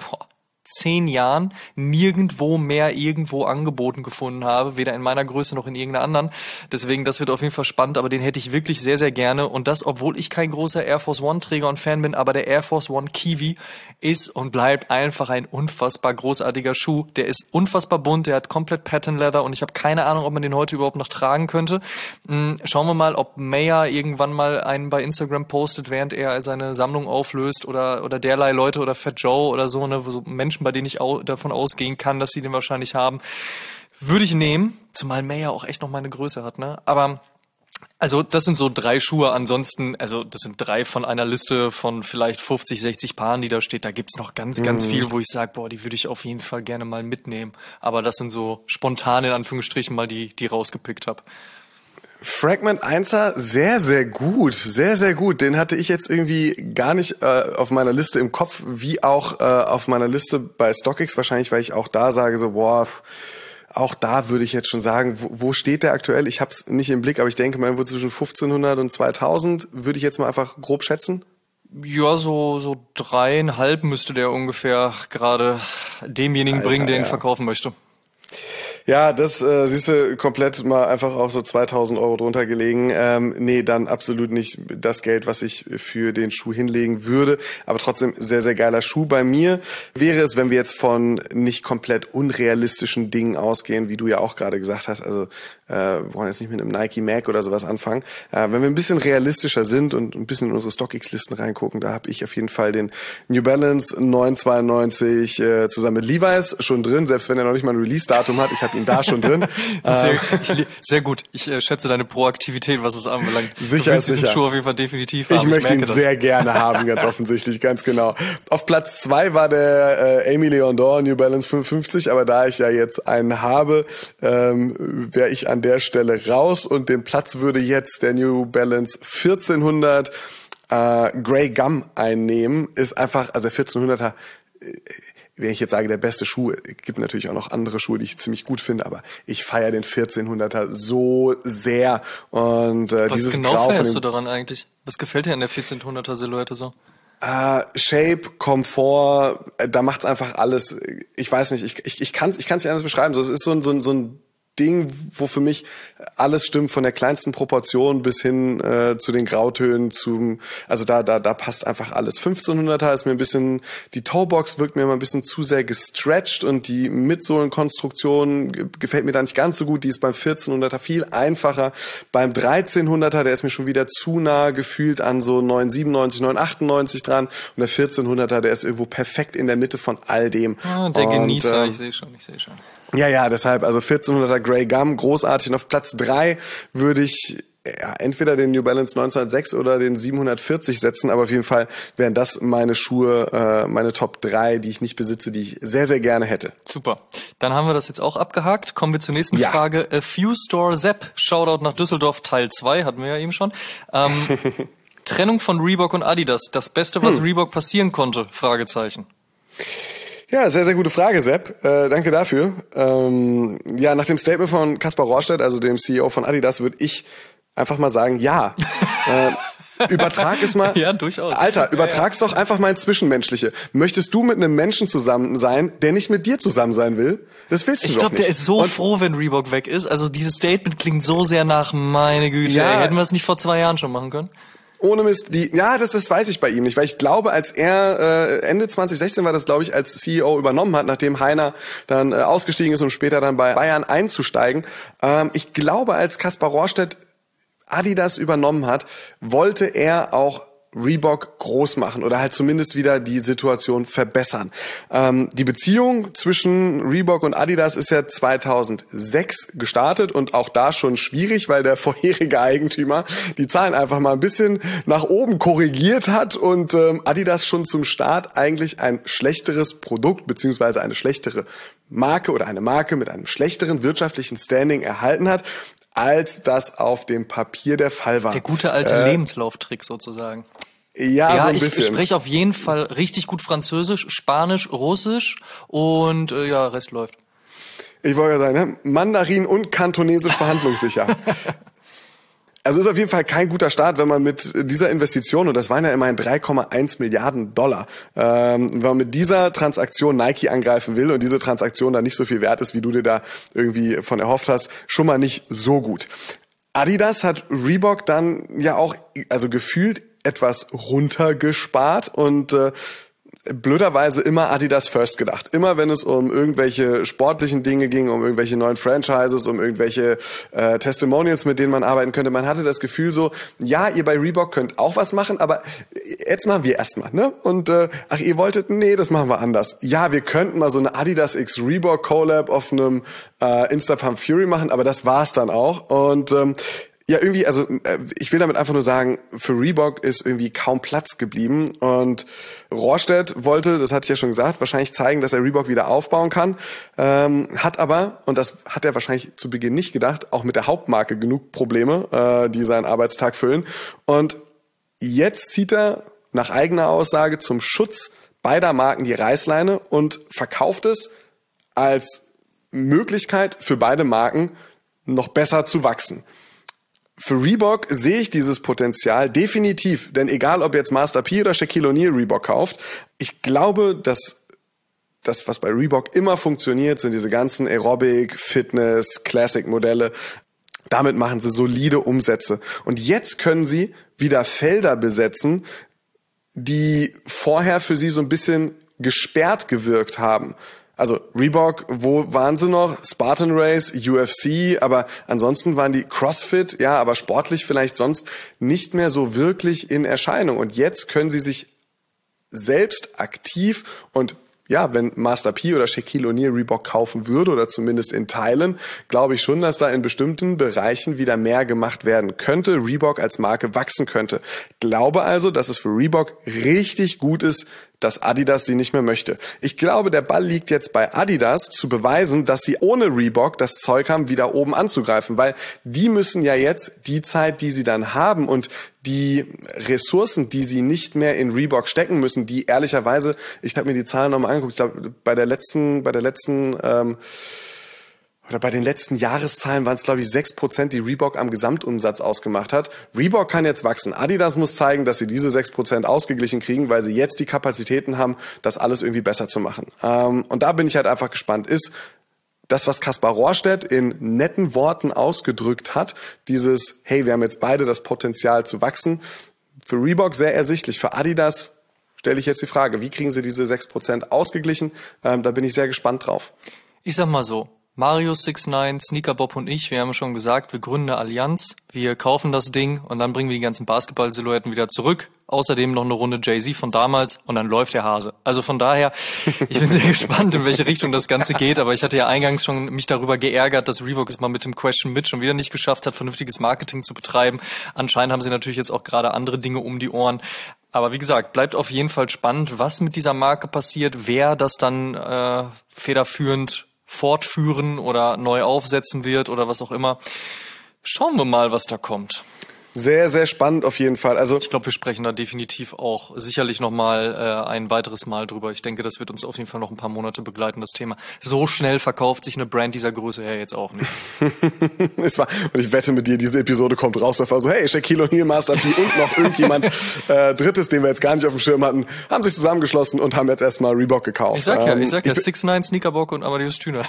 10 Jahren nirgendwo mehr irgendwo angeboten gefunden habe, weder in meiner Größe noch in irgendeiner anderen. Deswegen, das wird auf jeden Fall spannend, aber den hätte ich wirklich sehr, sehr gerne. Und das, obwohl ich kein großer Air Force One Träger und Fan bin, aber der Air Force One Kiwi ist und bleibt einfach ein unfassbar großartiger Schuh. Der ist unfassbar bunt, der hat komplett Pattern Leather und ich habe keine Ahnung, ob man den heute überhaupt noch tragen könnte. Schauen wir mal, ob Mayer irgendwann mal einen bei Instagram postet, während er seine Sammlung auflöst oder derlei Leute oder Fat Joe oder so, ne, so Menschen, bei denen ich davon ausgehen kann, dass sie den wahrscheinlich haben, würde ich nehmen, zumal Mayer auch echt noch mal eine Größe hat, ne? Aber also das sind so 3 Schuhe, ansonsten, also das sind 3 von einer Liste von vielleicht 50, 60 Paaren, die da steht. Da gibt's noch ganz, ganz viel, wo ich sage, boah, die würde ich auf jeden Fall gerne mal mitnehmen. Aber das sind so spontan in Anführungsstrichen mal die rausgepickt habe. Fragment 1er, sehr, sehr gut. Sehr, sehr gut. Den hatte ich jetzt irgendwie gar nicht auf meiner Liste im Kopf, wie auch auf meiner Liste bei StockX. Wahrscheinlich, weil ich auch da sage so, boah, auch da würde ich jetzt schon sagen, wo steht der aktuell? Ich habe es nicht im Blick, aber ich denke mal irgendwo zwischen 1500 und 2000, würde ich jetzt mal einfach grob schätzen. Ja, so 3,5 müsste der ungefähr gerade demjenigen bringen, der ihn verkaufen möchte. Ja, das siehst du komplett mal einfach auch so 2000 Euro drunter gelegen. Nee, dann absolut nicht das Geld, was ich für den Schuh hinlegen würde. Aber trotzdem sehr, sehr geiler Schuh. Bei mir wäre es, wenn wir jetzt von nicht komplett unrealistischen Dingen ausgehen, wie du ja auch gerade gesagt hast, also wir wollen jetzt nicht mit einem Nike Mac oder sowas anfangen. Wenn wir ein bisschen realistischer sind und ein bisschen in unsere StockX-Listen reingucken, da habe ich auf jeden Fall den New Balance 992 zusammen mit Levi's schon drin, selbst wenn er noch nicht mal ein Release-Datum hat. Ich habe ihn da schon drin. Sehr gut. Ich schätze deine Proaktivität, was es anbelangt. Sicher, du willst diesen Schuh auf jeden Fall definitiv haben. Ich möchte ihn sehr gerne haben, ganz offensichtlich, ganz genau. Auf Platz 2 war der Aimé Leon Dore New Balance 550, aber da ich ja jetzt einen habe, wäre ich an der Stelle raus und den Platz würde jetzt der New Balance 1400 Grey Gum einnehmen. Ist einfach, also der 1400er, wenn ich jetzt sage, der beste Schuh, gibt natürlich auch noch andere Schuhe, die ich ziemlich gut finde, aber ich feiere den 1400er so sehr. Und was genau feierst du daran eigentlich? Was gefällt dir an der 1400er Silhouette so? Shape, Komfort, da macht's einfach alles. Ich weiß nicht, ich kann's nicht anders beschreiben. So, es ist so ein Ding, wo für mich alles stimmt, von der kleinsten Proportion bis hin zu den Grautönen, also da passt einfach alles. 1500er ist mir ein bisschen, die Toebox wirkt mir immer ein bisschen zu sehr gestretched und die Mitsohlenkonstruktion gefällt mir da nicht ganz so gut. Die ist beim 1400er viel einfacher. Beim 1300er, der ist mir schon wieder zu nah gefühlt an so 997, 998 dran und der 1400er, der ist irgendwo perfekt in der Mitte von all dem. Der Genießer, ich sehe schon. Ja, deshalb, also 1400er Grey Gum, großartig. Und auf Platz 3 würde ich entweder den New Balance 906 oder den 740 setzen, aber auf jeden Fall wären das meine Schuhe, meine Top 3, die ich nicht besitze, die ich sehr, sehr gerne hätte. Super. Dann haben wir das jetzt auch abgehakt. Kommen wir zur nächsten Frage. A Few Store Sepp, Shoutout nach Düsseldorf, Teil 2, hatten wir ja eben schon. Trennung von Reebok und Adidas, das Beste, was Reebok passieren konnte? Fragezeichen. Ja, sehr, sehr gute Frage, Sepp. Danke dafür. Nach dem Statement von Kaspar Rohrstedt, also dem CEO von Adidas, würde ich einfach mal sagen, ja. Übertrag es mal. Ja, durchaus. Alter, übertrag's doch einfach mal ins Zwischenmenschliche. Möchtest du mit einem Menschen zusammen sein, der nicht mit dir zusammen sein will? Das willst du doch nicht. Ich glaube, der ist so froh, wenn Reebok weg ist. Also dieses Statement klingt so sehr nach, meine Güte, hätten wir es nicht vor 2 Jahren schon machen können? Ohne Mist, das weiß ich bei ihm nicht, weil ich glaube, als er Ende 2016 war das, glaube ich, als CEO übernommen hat, nachdem Heiner dann ausgestiegen ist, um später dann bei Bayern einzusteigen. Ich glaube, als Kaspar Rohrstedt Adidas übernommen hat, wollte er auch Reebok groß machen oder halt zumindest wieder die Situation verbessern. Die Beziehung zwischen Reebok und Adidas ist ja 2006 gestartet und auch da schon schwierig, weil der vorherige Eigentümer die Zahlen einfach mal ein bisschen nach oben korrigiert hat und Adidas schon zum Start eigentlich ein schlechteres Produkt beziehungsweise eine schlechtere Marke oder eine Marke mit einem schlechteren wirtschaftlichen Standing erhalten hat, als das auf dem Papier der Fall war. Der gute alte Lebenslauftrick sozusagen. Ja, so ein bisschen. Ich spreche auf jeden Fall richtig gut Französisch, Spanisch, Russisch und Rest läuft. Ich wollte ja sagen, ne? Mandarin und Kantonesisch verhandlungssicher. Also ist auf jeden Fall kein guter Start, wenn man mit dieser Investition, und das waren ja immerhin 3,1 Milliarden $, wenn man mit dieser Transaktion Nike angreifen will und diese Transaktion dann nicht so viel wert ist, wie du dir da irgendwie von erhofft hast, schon mal nicht so gut. Adidas hat Reebok dann ja auch, also gefühlt, etwas runtergespart und blöderweise immer Adidas First gedacht. Immer wenn es um irgendwelche sportlichen Dinge ging, um irgendwelche neuen Franchises, um irgendwelche Testimonials, mit denen man arbeiten könnte. Man hatte das Gefühl so, ja, ihr bei Reebok könnt auch was machen, aber jetzt machen wir erstmal, ne? Und ihr wolltet, nee, das machen wir anders. Ja, wir könnten mal so eine Adidas x Reebok Collab auf einem Instapump Fury machen, aber das war's dann auch. Und irgendwie, also ich will damit einfach nur sagen, für Reebok ist irgendwie kaum Platz geblieben und Rohrstedt wollte, das hatte ich ja schon gesagt, wahrscheinlich zeigen, dass er Reebok wieder aufbauen kann, hat aber, und das hat er wahrscheinlich zu Beginn nicht gedacht, auch mit der Hauptmarke genug Probleme, die seinen Arbeitstag füllen und jetzt zieht er nach eigener Aussage zum Schutz beider Marken die Reißleine und verkauft es als Möglichkeit für beide Marken noch besser zu wachsen. Für Reebok sehe ich dieses Potenzial definitiv, denn egal ob jetzt Master P oder Shaquille O'Neal Reebok kauft, ich glaube, dass das, was bei Reebok immer funktioniert, sind diese ganzen Aerobic, Fitness, Classic Modelle. Damit machen sie solide Umsätze. Und jetzt können sie wieder Felder besetzen, die vorher für sie so ein bisschen gesperrt gewirkt haben. Also Reebok, wo waren sie noch? Spartan Race, UFC, aber ansonsten waren die CrossFit, ja, aber sportlich vielleicht sonst nicht mehr so wirklich in Erscheinung. Und jetzt können sie sich selbst aktiv und wenn Master P oder Shaquille O'Neal Reebok kaufen würde oder zumindest in Teilen, glaube ich schon, dass da in bestimmten Bereichen wieder mehr gemacht werden könnte, Reebok als Marke wachsen könnte. Glaube also, dass es für Reebok richtig gut ist, dass Adidas sie nicht mehr möchte. Ich glaube, der Ball liegt jetzt bei Adidas, zu beweisen, dass sie ohne Reebok das Zeug haben, wieder oben anzugreifen, weil die müssen ja jetzt die Zeit, die sie dann haben und die Ressourcen, die sie nicht mehr in Reebok stecken müssen, die ehrlicherweise, ich habe mir die Zahlen nochmal angeguckt, ich glaube, bei den letzten Jahreszahlen waren es, glaube ich, 6%, die Reebok am Gesamtumsatz ausgemacht hat. Reebok kann jetzt wachsen. Adidas muss zeigen, dass sie diese 6% ausgeglichen kriegen, weil sie jetzt die Kapazitäten haben, das alles irgendwie besser zu machen. Und da bin ich halt einfach gespannt. Ist das, was Kaspar Rohrstedt in netten Worten ausgedrückt hat, dieses, hey, wir haben jetzt beide das Potenzial zu wachsen, für Reebok sehr ersichtlich. Für Adidas stelle ich jetzt die Frage, wie kriegen sie diese 6% ausgeglichen? Da bin ich sehr gespannt drauf. Ich sag mal so. Marius 69, Sneaker Bob und ich, wir haben schon gesagt, wir gründen eine Allianz, wir kaufen das Ding und dann bringen wir die ganzen Basketball-Silhouetten wieder zurück. Außerdem noch eine Runde Jay-Z von damals und dann läuft der Hase. Also von daher, ich bin sehr gespannt, in welche Richtung das Ganze geht, aber ich hatte ja eingangs schon mich darüber geärgert, dass Reebok es mal mit dem Question Mid schon wieder nicht geschafft hat, vernünftiges Marketing zu betreiben. Anscheinend haben sie natürlich jetzt auch gerade andere Dinge um die Ohren. Aber wie gesagt, bleibt auf jeden Fall spannend, was mit dieser Marke passiert, wer das dann federführend fortführen oder neu aufsetzen wird oder was auch immer. Schauen wir mal, was da kommt. Sehr, sehr spannend auf jeden Fall. Also ich glaube, wir sprechen da definitiv auch sicherlich nochmal ein weiteres Mal drüber. Ich denke, das wird uns auf jeden Fall noch ein paar Monate begleiten, das Thema. So schnell verkauft sich eine Brand dieser Größe her jetzt auch nicht. Und ich wette mit dir, diese Episode kommt raus, da war so, hey, Shaquille O'Neal, Master P und noch irgendjemand Drittes, den wir jetzt gar nicht auf dem Schirm hatten, haben sich zusammengeschlossen und haben jetzt erstmal Reebok gekauft. Ich sag ja, 6ix9ine, Sneakerbock und Amadeus Thüner.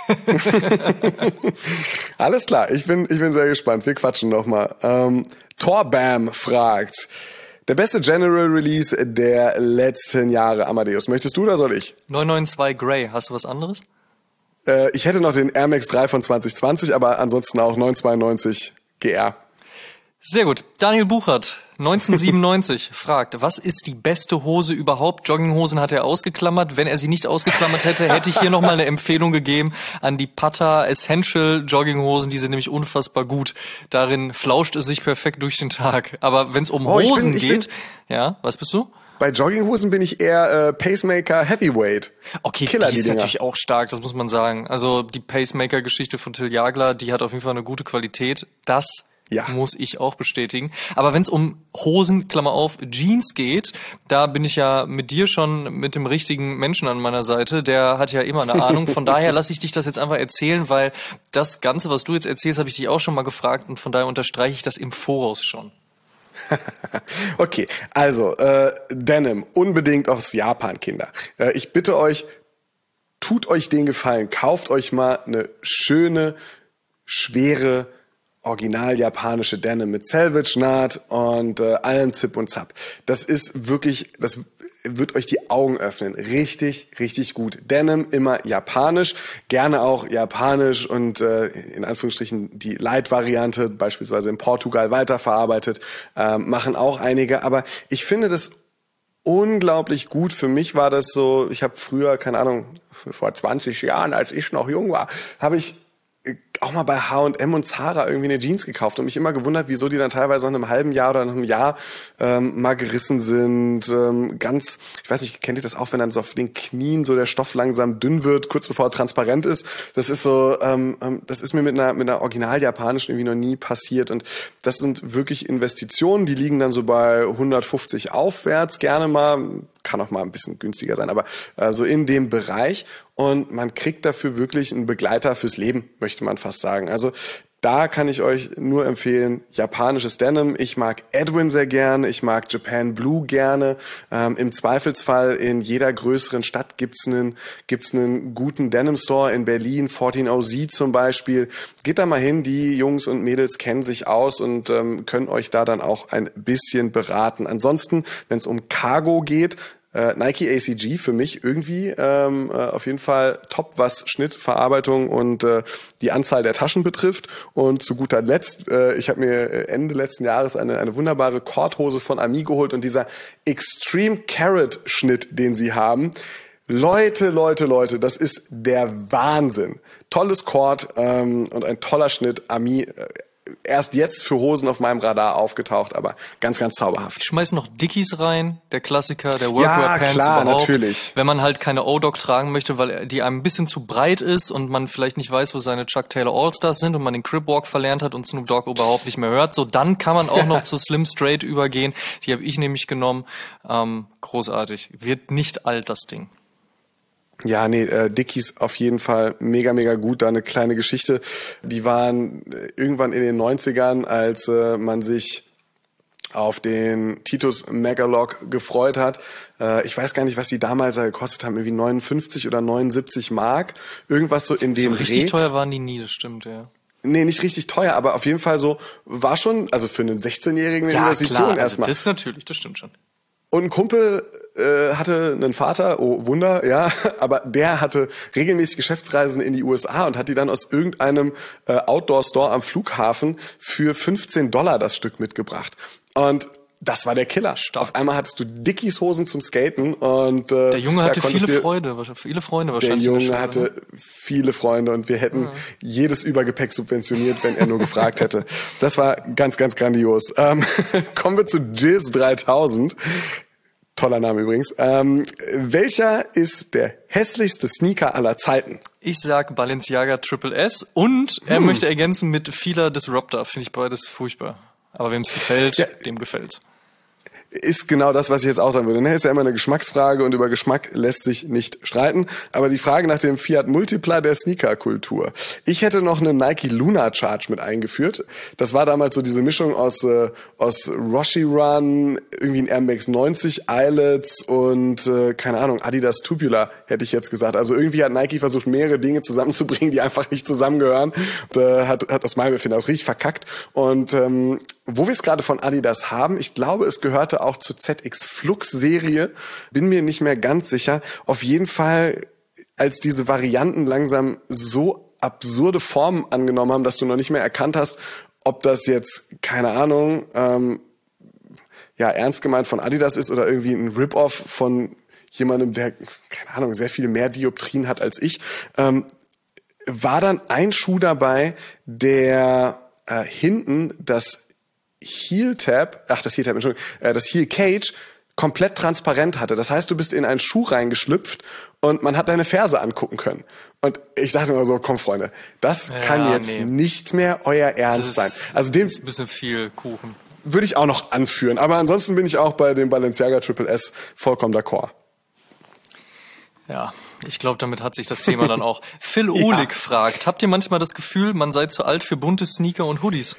Alles klar, ich bin sehr gespannt. Wir quatschen nochmal. Torbam fragt, der beste General Release der letzten Jahre, Amadeus. Möchtest du oder soll ich? 992 Grey, hast du was anderes? Ich hätte noch den Air Max 3 von 2020, aber ansonsten auch 992 GR. Sehr gut. Daniel Buchert, 1997, fragt, was ist die beste Hose überhaupt? Jogginghosen hat er ausgeklammert. Wenn er sie nicht ausgeklammert hätte, hätte ich hier nochmal eine Empfehlung gegeben an die Pata Essential Jogginghosen. Die sind nämlich unfassbar gut. Darin flauscht es sich perfekt durch den Tag. Aber wenn es um Hosen geht, ja, was bist du? Bei Jogginghosen bin ich eher Pacemaker Heavyweight. Okay, die ist natürlich auch stark, das muss man sagen. Also die Pacemaker-Geschichte von Till Jagler, die hat auf jeden Fall eine gute Qualität. Das muss ich auch bestätigen. Aber wenn es um Hosen, Klammer auf, Jeans geht, da bin ich ja mit dir schon mit dem richtigen Menschen an meiner Seite. Der hat ja immer eine Ahnung. Von daher lasse ich dich das jetzt einfach erzählen, weil das Ganze, was du jetzt erzählst, habe ich dich auch schon mal gefragt und von daher unterstreiche ich das im Voraus schon. Okay, also Denim, unbedingt aus Japan, Kinder. Ich bitte euch, tut euch den Gefallen, kauft euch mal eine schöne, schwere, original japanische Denim mit Selvage-Naht und allem Zip und Zap. Das ist wirklich, das wird euch die Augen öffnen. Richtig, richtig gut. Denim immer japanisch, gerne auch japanisch und in Anführungsstrichen die Light-Variante, beispielsweise in Portugal weiterverarbeitet, machen auch einige. Aber ich finde das unglaublich gut. Für mich war das so, ich habe früher, keine Ahnung, vor 20 Jahren, als ich noch jung war, habe ich auch mal bei H&M und Zara irgendwie eine Jeans gekauft und mich immer gewundert, wieso die dann teilweise nach einem halben Jahr oder nach einem Jahr mal gerissen sind. Ich weiß nicht, kennt ihr das auch, wenn dann so auf den Knien so der Stoff langsam dünn wird, kurz bevor er transparent ist? Das ist so, das ist mir mit einer original japanischen irgendwie noch nie passiert und das sind wirklich Investitionen, die liegen dann so bei 150 aufwärts, gerne mal, kann auch mal ein bisschen günstiger sein, aber so in dem Bereich und man kriegt dafür wirklich einen Begleiter fürs Leben, möchte man fast sagen. Also da kann ich euch nur empfehlen, japanisches Denim. Ich mag Edwin sehr gerne, ich mag Japan Blue gerne. Im Zweifelsfall in jeder größeren Stadt gibt's einen guten Denim-Store in Berlin, 14OZ zum Beispiel. Geht da mal hin, die Jungs und Mädels kennen sich aus und können euch da dann auch ein bisschen beraten. Ansonsten, wenn es um Cargo geht, Nike ACG für mich irgendwie auf jeden Fall top, was Schnitt, Verarbeitung und die Anzahl der Taschen betrifft. Und zu guter Letzt, ich habe mir Ende letzten Jahres eine wunderbare Korthose von Ami geholt und dieser Extreme Carrot Schnitt, den sie haben, Leute, das ist der Wahnsinn. Tolles Chord und ein toller Schnitt. Ami, erst jetzt für Hosen auf meinem Radar aufgetaucht, aber ganz, ganz zauberhaft. Ich schmeiß noch Dickies rein, der Klassiker, der Workwear-Pants überhaupt. Natürlich. Wenn man halt keine O-Dog tragen möchte, weil die einem ein bisschen zu breit ist und man vielleicht nicht weiß, wo seine Chuck Taylor All-Stars sind und man den Cripwalk verlernt hat und Snoop Dogg überhaupt nicht mehr hört, so dann kann man auch noch zu Slim Straight übergehen. Die habe ich nämlich genommen. Großartig. Wird nicht alt, das Ding. Ja, nee, Dickies auf jeden Fall mega, mega gut. Da eine kleine Geschichte. Die waren irgendwann in den 90ern, als man sich auf den Titus Megalog gefreut hat. Ich weiß gar nicht, was die damals gekostet haben. Irgendwie 59 oder 79 Mark. Irgendwas so in dem Dreh. Richtig teuer waren die nie, das stimmt, ja. Nee, nicht richtig teuer, aber auf jeden Fall so, war schon, also für einen 16-Jährigen eine Investition klar, erstmal. Also das natürlich, das stimmt schon. Und ein Kumpel hatte einen Vater, oh Wunder, ja, aber der hatte regelmäßig Geschäftsreisen in die USA und hat die dann aus irgendeinem Outdoor-Store am Flughafen für $15 das Stück mitgebracht. Und das war der Killer. Stark. Auf einmal hattest du Dickies Hosen zum Skaten und der Junge hatte viele Freunde wahrscheinlich. Der Junge hatte viele Freunde und wir hätten jedes Übergepäck subventioniert, wenn er nur gefragt hätte. Das war ganz, ganz grandios. Kommen wir zu Jizz 3000. Toller Name übrigens. Welcher ist der hässlichste Sneaker aller Zeiten? Ich sag Balenciaga Triple S und er möchte ergänzen mit Fila Disruptor. Finde ich beides furchtbar. Aber wem es gefällt, dem gefällt's. Ist genau das, was ich jetzt auch sagen würde. Ne, ist ja immer eine Geschmacksfrage und über Geschmack lässt sich nicht streiten. Aber die Frage nach dem Fiat Multipla der Sneakerkultur. Ich hätte noch eine Nike Lunar Charge mit eingeführt. Das war damals so diese Mischung aus Roshi Run, irgendwie ein Air Max 90 Eyelets und keine Ahnung, Adidas Tubular, hätte ich jetzt gesagt. Also irgendwie hat Nike versucht, mehrere Dinge zusammenzubringen, die einfach nicht zusammengehören. Und, hat aus meinem Empfinden aus richtig verkackt. Und wo wir es gerade von Adidas haben, ich glaube, es gehörte auch zur ZX Flux Serie, bin mir nicht mehr ganz sicher. Auf jeden Fall, als diese Varianten langsam so absurde Formen angenommen haben, dass du noch nicht mehr erkannt hast, ob das jetzt, keine Ahnung, ernst gemeint von Adidas ist oder irgendwie ein Rip-Off von jemandem, der, keine Ahnung, sehr viel mehr Dioptrien hat als ich, war dann ein Schuh dabei, der hinten das Heel Cage komplett transparent hatte. Das heißt, du bist in einen Schuh reingeschlüpft und man hat deine Ferse angucken können. Und ich dachte immer so, komm Freunde, das kann jetzt nicht mehr euer Ernst sein. Also dem ist ein bisschen viel Kuchen. Würde ich auch noch anführen. Aber ansonsten bin ich auch bei dem Balenciaga Triple S vollkommen d'accord. Ja, ich glaube, damit hat sich das Thema dann auch. Phil Uhlig fragt, habt ihr manchmal das Gefühl, man sei zu alt für bunte Sneaker und Hoodies?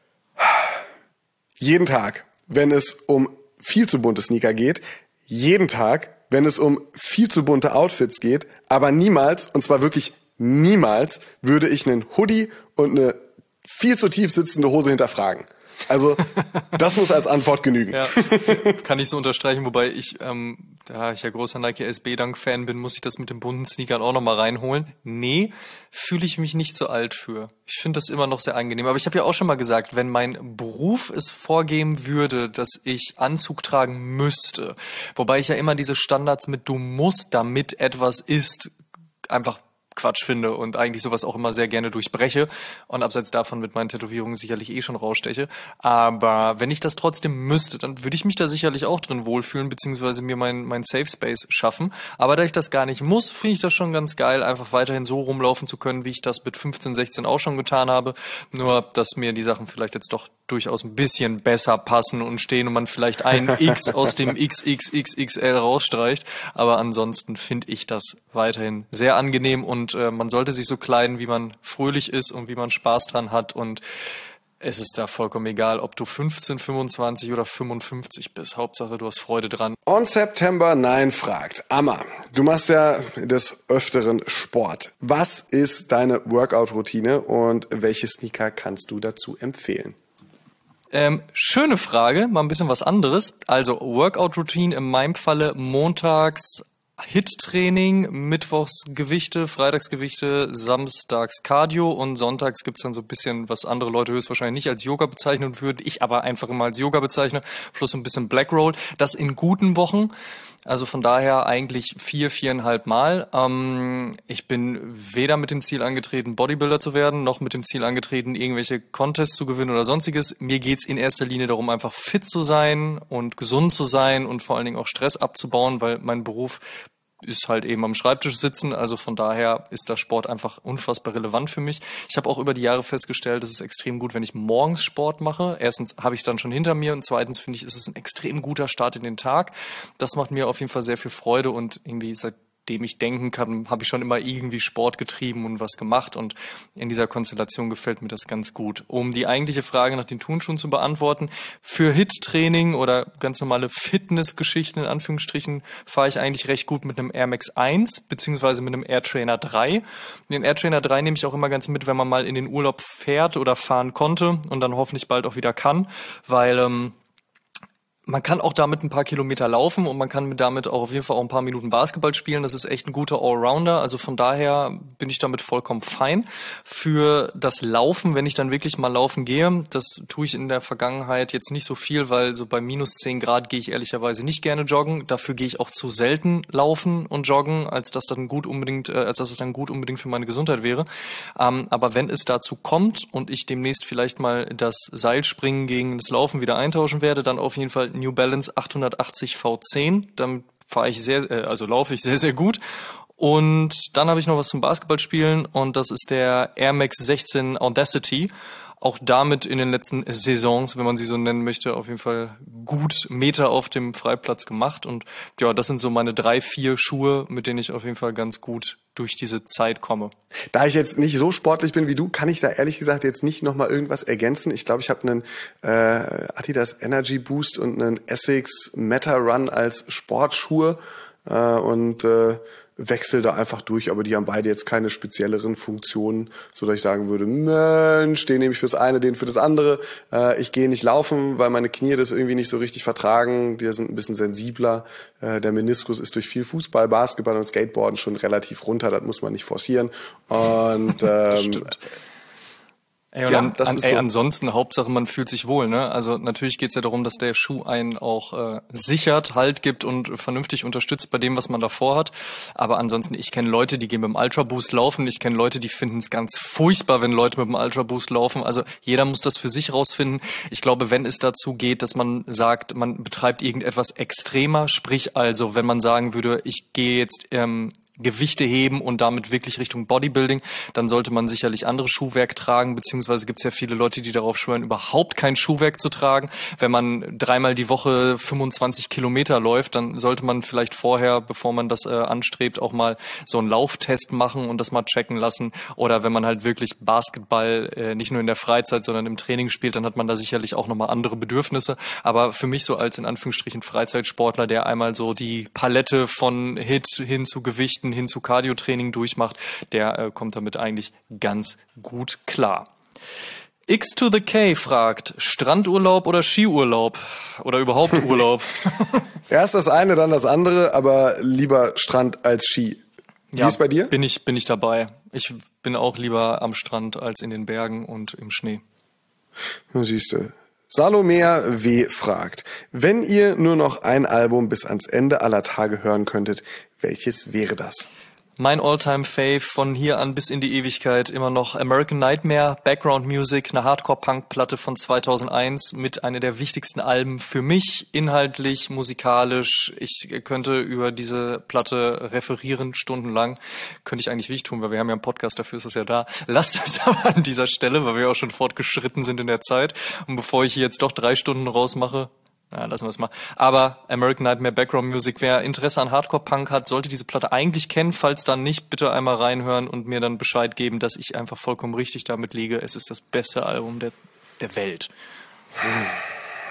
Jeden Tag, wenn es um viel zu bunte Sneaker geht. Jeden Tag, wenn es um viel zu bunte Outfits geht. Aber niemals, und zwar wirklich niemals, würde ich einen Hoodie und eine viel zu tief sitzende Hose hinterfragen. Also, das muss als Antwort genügen. Ja, kann ich so unterstreichen, wobei ich, da ich ja großer Nike SB Dunk-Fan bin, muss ich das mit den bunten Sneakern auch nochmal reinholen. Nee, fühle ich mich nicht so alt für. Ich finde das immer noch sehr angenehm. Aber ich habe ja auch schon mal gesagt, wenn mein Beruf es vorgeben würde, dass ich Anzug tragen müsste, wobei ich ja immer diese Standards mit du musst, damit etwas ist, einfach Quatsch finde und eigentlich sowas auch immer sehr gerne durchbreche und abseits davon mit meinen Tätowierungen sicherlich schon raussteche. Aber wenn ich das trotzdem müsste, dann würde ich mich da sicherlich auch drin wohlfühlen, beziehungsweise mir mein Safe Space schaffen. Aber da ich das gar nicht muss, finde ich das schon ganz geil, einfach weiterhin so rumlaufen zu können, wie ich das mit 15, 16 auch schon getan habe. Nur, dass mir die Sachen vielleicht jetzt doch durchaus ein bisschen besser passen und stehen und man vielleicht ein X aus dem XXXXL rausstreicht. Aber ansonsten finde ich das weiterhin sehr angenehm und man sollte sich so kleiden, wie man fröhlich ist und wie man Spaß dran hat und es ist da vollkommen egal, ob du 15, 25 oder 55 bist. Hauptsache, du hast Freude dran. On September 9 fragt, Amma, du machst ja des Öfteren Sport. Was ist deine Workout-Routine und welche Sneaker kannst du dazu empfehlen? Schöne Frage, mal ein bisschen was anderes. Also Workout-Routine in meinem Falle montags HIIT-Training, mittwochs Gewichte, freitags Gewichte, samstags Cardio und sonntags gibt's dann so ein bisschen, was andere Leute höchstwahrscheinlich nicht als Yoga bezeichnen würden, ich aber einfach immer als Yoga bezeichne, plus ein bisschen Black Roll. Das in guten Wochen. Also von daher eigentlich 4,5 Mal. Ich bin weder mit dem Ziel angetreten, Bodybuilder zu werden, noch mit dem Ziel angetreten, irgendwelche Contests zu gewinnen oder sonstiges. Mir geht's in erster Linie darum, einfach fit zu sein und gesund zu sein und vor allen Dingen auch Stress abzubauen, weil mein Beruf ist halt eben am Schreibtisch sitzen, also von daher ist der Sport einfach unfassbar relevant für mich. Ich habe auch über die Jahre festgestellt, es ist extrem gut, wenn ich morgens Sport mache. Erstens habe ich es dann schon hinter mir und zweitens finde ich, ist es ein extrem guter Start in den Tag. Das macht mir auf jeden Fall sehr viel Freude und irgendwie seitdem ich denken kann, habe ich schon immer irgendwie Sport getrieben und was gemacht und in dieser Konstellation gefällt mir das ganz gut. Um die eigentliche Frage nach den Turnschuhen zu beantworten, für HIIT-Training oder ganz normale Fitnessgeschichten in Anführungsstrichen fahre ich eigentlich recht gut mit einem Air Max 1 beziehungsweise mit einem Air Trainer 3. Den Air Trainer 3 nehme ich auch immer ganz mit, wenn man mal in den Urlaub fährt oder fahren konnte und dann hoffentlich bald auch wieder kann, weil man kann auch damit ein paar Kilometer laufen und man kann damit auch auf jeden Fall auch ein paar Minuten Basketball spielen. Das ist echt ein guter Allrounder. Also von daher bin ich damit vollkommen fein. Für das Laufen, wenn ich dann wirklich mal laufen gehe, das tue ich in der Vergangenheit jetzt nicht so viel, weil so bei minus 10 Grad gehe ich ehrlicherweise nicht gerne joggen. Dafür gehe ich auch zu selten laufen und joggen, als dass es dann gut unbedingt für meine Gesundheit wäre. Aber wenn es dazu kommt und ich demnächst vielleicht mal das Seilspringen gegen das Laufen wieder eintauschen werde, dann auf jeden Fall New Balance 880 V10, dann laufe ich sehr, sehr gut. Und dann habe ich noch was zum Basketballspielen und das ist der Air Max 16 Audacity. Auch damit in den letzten Saisons, wenn man sie so nennen möchte, auf jeden Fall gut Meter auf dem Freiplatz gemacht. Und ja, das sind so meine 3, 4 Schuhe, mit denen ich auf jeden Fall ganz gut durch diese Zeit komme. Da ich jetzt nicht so sportlich bin wie du, kann ich da ehrlich gesagt jetzt nicht nochmal irgendwas ergänzen. Ich glaube, ich habe einen Adidas Energy Boost und einen Essex Meta Run als Sportschuhe und wechsel da einfach durch, aber die haben beide jetzt keine spezielleren Funktionen, so dass ich sagen würde, Mensch, den nehme ich fürs eine, den für das andere. Ich gehe nicht laufen, weil meine Knie das irgendwie nicht so richtig vertragen. Die sind ein bisschen sensibler. Der Meniskus ist durch viel Fußball, Basketball und Skateboarden schon relativ runter. Das muss man nicht forcieren. Und das stimmt. So. Ansonsten, Hauptsache, man fühlt sich wohl, ne? Also natürlich geht's ja darum, dass der Schuh einen auch sichert, Halt gibt und vernünftig unterstützt bei dem, was man davor hat. Aber ansonsten, ich kenne Leute, die gehen mit dem Ultra Boost laufen. Ich kenne Leute, die finden es ganz furchtbar, wenn Leute mit dem Ultra Boost laufen. Also jeder muss das für sich rausfinden. Ich glaube, wenn es dazu geht, dass man sagt, man betreibt irgendetwas extremer, sprich also, wenn man sagen würde, ich gehe jetzt Gewichte heben und damit wirklich Richtung Bodybuilding, dann sollte man sicherlich andere Schuhwerk tragen, beziehungsweise gibt es ja viele Leute, die darauf schwören, überhaupt kein Schuhwerk zu tragen. Wenn man 3-mal die Woche 25 Kilometer läuft, dann sollte man vielleicht vorher, bevor man das anstrebt, auch mal so einen Lauftest machen und das mal checken lassen. Oder wenn man halt wirklich Basketball nicht nur in der Freizeit, sondern im Training spielt, dann hat man da sicherlich auch nochmal andere Bedürfnisse. Aber für mich so als in Anführungsstrichen Freizeitsportler, der einmal so die Palette von HIIT hin zu Gewichten, hin zu Cardio-Training durchmacht, der kommt damit eigentlich ganz gut klar. X to the K fragt, Strandurlaub oder Skiurlaub? Oder überhaupt Urlaub? Erst das eine, dann das andere, aber lieber Strand als Ski. Wie ist bei dir? Bin ich dabei. Ich bin auch lieber am Strand als in den Bergen und im Schnee. Siehst du. Salomea W. fragt, wenn ihr nur noch ein Album bis ans Ende aller Tage hören könntet, welches wäre das? Mein All-Time-Fave von hier an bis in die Ewigkeit immer noch American Nightmare, Background Music, eine Hardcore-Punk-Platte von 2001 mit einer der wichtigsten Alben für mich, inhaltlich, musikalisch. Ich könnte über diese Platte referieren, stundenlang. Könnte ich eigentlich nicht tun, weil wir haben ja einen Podcast, dafür ist es ja da. Lasst das aber an dieser Stelle, weil wir auch schon fortgeschritten sind in der Zeit. Und bevor ich hier jetzt doch 3 Stunden rausmache, ja, lassen wir es mal. Aber American Nightmare Background Music, wer Interesse an Hardcore-Punk hat, sollte diese Platte eigentlich kennen. Falls dann nicht, bitte einmal reinhören und mir dann Bescheid geben, dass ich einfach vollkommen richtig damit liege. Es ist das beste Album der Welt.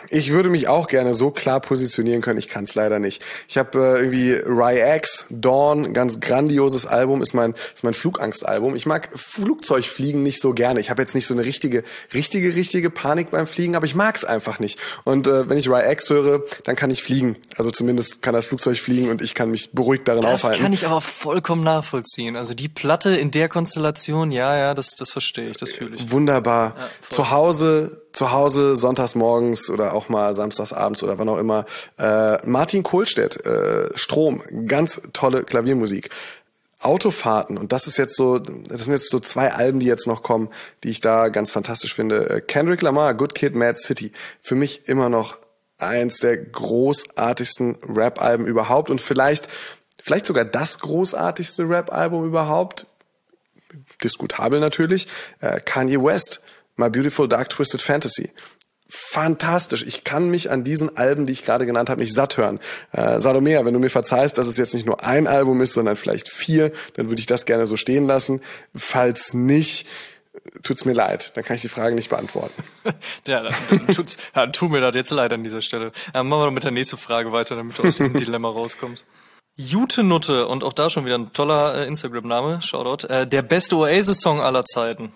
Ich würde mich auch gerne so klar positionieren können. Ich kann es leider nicht. Ich habe irgendwie Ry-X, Dawn, ganz grandioses Album, ist mein Flugangstalbum. Ich mag Flugzeugfliegen nicht so gerne. Ich habe jetzt nicht so eine richtige Panik beim Fliegen, aber ich mag es einfach nicht. Und wenn ich Ry-X höre, dann kann ich fliegen. Also zumindest kann das Flugzeug fliegen und ich kann mich beruhigt darin aufhalten. Das kann ich aber vollkommen nachvollziehen. Also die Platte in der Konstellation, ja, das verstehe ich, das fühle ich. Wunderbar. Ja, zu Hause sonntags morgens oder auch mal samstags abends oder wann auch immer. Martin Kohlstedt, Strom, ganz tolle Klaviermusik. Autofahrten, und das sind jetzt so 2 Alben, die jetzt noch kommen, die ich da ganz fantastisch finde. Kendrick Lamar, Good Kid, Mad City. Für mich immer noch eins der großartigsten Rap-Alben überhaupt und vielleicht sogar das großartigste Rap-Album überhaupt. Diskutabel natürlich. Kanye West, My Beautiful Dark Twisted Fantasy. Fantastisch. Ich kann mich an diesen Alben, die ich gerade genannt habe, nicht satt hören. Salomea, wenn du mir verzeihst, dass es jetzt nicht nur ein Album ist, sondern vielleicht 4, dann würde ich das gerne so stehen lassen. Falls nicht, tut's mir leid. Dann kann ich die Frage nicht beantworten. Ja, dann tut mir das jetzt leid an dieser Stelle. Machen wir doch mit der nächsten Frage weiter, damit du aus diesem Dilemma rauskommst. Jute Nutte, und auch da schon wieder ein toller Instagram-Name, Shoutout, der beste Oasis-Song aller Zeiten.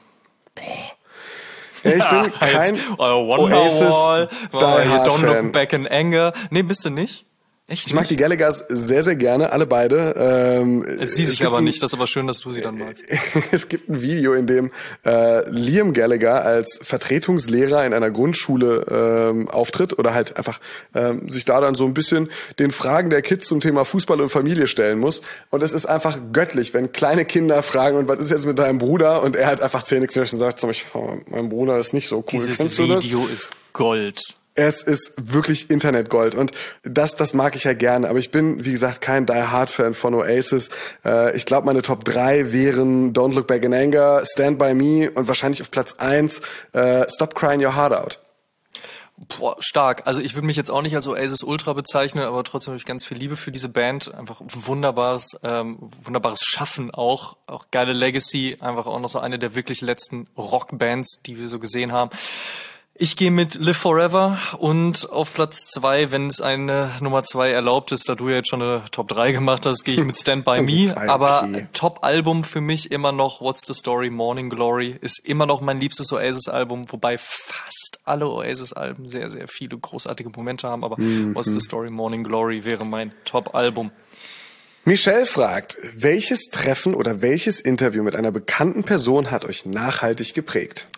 Ja, ich bin kein Oasis Don't Fan. Look Back in Anger. Nee, bist du nicht? Echt? Ich mag die Gallaghers sehr, sehr gerne, alle beide. Sie sich aber nicht, das ist aber schön, dass du sie dann magst. Es gibt ein Video, in dem Liam Gallagher als Vertretungslehrer in einer Grundschule auftritt oder halt einfach sich da dann so ein bisschen den Fragen der Kids zum Thema Fußball und Familie stellen muss. Und es ist einfach göttlich, wenn kleine Kinder fragen, und was ist jetzt mit deinem Bruder? Und er halt einfach zähneknirschend sagt, mein Bruder ist nicht so cool. Dieses Video ist Gold. Es ist wirklich Internetgold und das mag ich ja gerne, aber ich bin, wie gesagt, kein Die-Hard-Fan von Oasis. Ich glaube, meine Top 3 wären Don't Look Back in Anger, Stand By Me und wahrscheinlich auf Platz 1 Stop Crying Your Heart Out. Boah, stark. Also ich würde mich jetzt auch nicht als Oasis Ultra bezeichnen, aber trotzdem habe ich ganz viel Liebe für diese Band. Einfach wunderbares Schaffen auch geile Legacy. Einfach auch noch so eine der wirklich letzten Rockbands, die wir so gesehen haben. Ich gehe mit Live Forever und auf Platz 2, wenn es eine Nummer 2 erlaubt ist, da du ja jetzt schon eine Top 3 gemacht hast, gehe ich mit Stand By Me. Aber okay. Top-Album für mich immer noch What's the Story, Morning Glory ist immer noch mein liebstes Oasis-Album, wobei fast alle Oasis-Alben sehr, sehr viele großartige Momente haben, aber What's the Story, Morning Glory wäre mein Top-Album. Michelle fragt, welches Treffen oder welches Interview mit einer bekannten Person hat euch nachhaltig geprägt?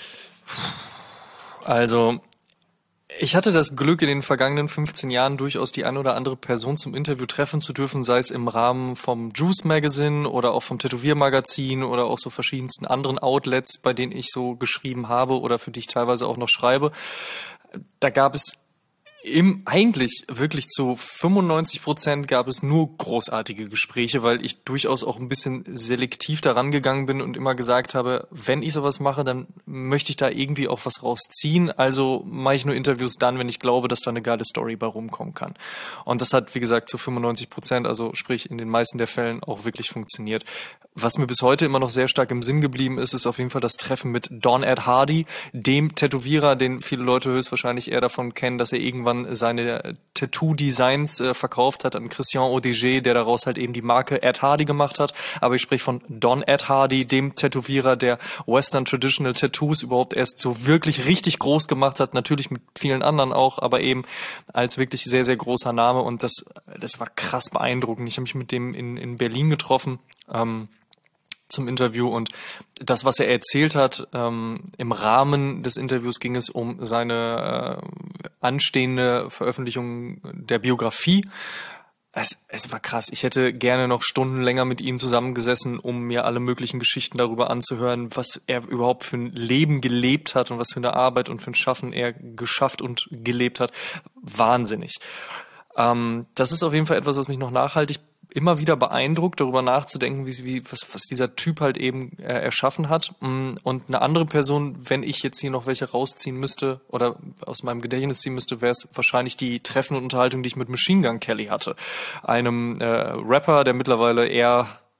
Also, ich hatte das Glück, in den vergangenen 15 Jahren durchaus die eine oder andere Person zum Interview treffen zu dürfen, sei es im Rahmen vom Juice Magazine oder auch vom Tätowiermagazin oder auch so verschiedensten anderen Outlets, bei denen ich so geschrieben habe oder für die ich teilweise auch noch schreibe. Da gab es eigentlich wirklich zu 95% gab es nur großartige Gespräche, weil ich durchaus auch ein bisschen selektiv daran gegangen bin und immer gesagt habe, wenn ich sowas mache, dann möchte ich da irgendwie auch was rausziehen. Also mache ich nur Interviews dann, wenn ich glaube, dass da eine geile Story bei rumkommen kann. Und das hat, wie gesagt, zu 95%, also sprich in den meisten der Fällen auch wirklich funktioniert. Was mir bis heute immer noch sehr stark im Sinn geblieben ist, ist auf jeden Fall das Treffen mit Don Ed Hardy, dem Tätowierer, den viele Leute höchstwahrscheinlich eher davon kennen, dass er irgendwann seine Tattoo-Designs verkauft hat an Christian Audiger, der daraus halt eben die Marke Ed Hardy gemacht hat. Aber ich spreche von Don Ed Hardy, dem Tätowierer, der Western Traditional Tattoos überhaupt erst so wirklich richtig groß gemacht hat, natürlich mit vielen anderen auch, aber eben als wirklich sehr, sehr großer Name. Und das war krass beeindruckend. Ich habe mich mit dem in Berlin getroffen, zum Interview, und das, was er erzählt hat, im Rahmen des Interviews ging es um seine anstehende Veröffentlichung der Biografie. Es war krass. Ich hätte gerne noch Stunden länger mit ihm zusammengesessen, um mir alle möglichen Geschichten darüber anzuhören, was er überhaupt für ein Leben gelebt hat und was für eine Arbeit und für ein Schaffen er geschafft und gelebt hat. Wahnsinnig. Das ist auf jeden Fall etwas, was mich noch nachhaltig immer wieder beeindruckt, darüber nachzudenken, was dieser Typ halt eben erschaffen hat. Und eine andere Person, wenn ich jetzt hier noch welche rausziehen müsste oder aus meinem Gedächtnis ziehen müsste, wäre es wahrscheinlich die Treffen und Unterhaltung, die ich mit Machine Gun Kelly hatte. Einem Rapper, der mittlerweile eher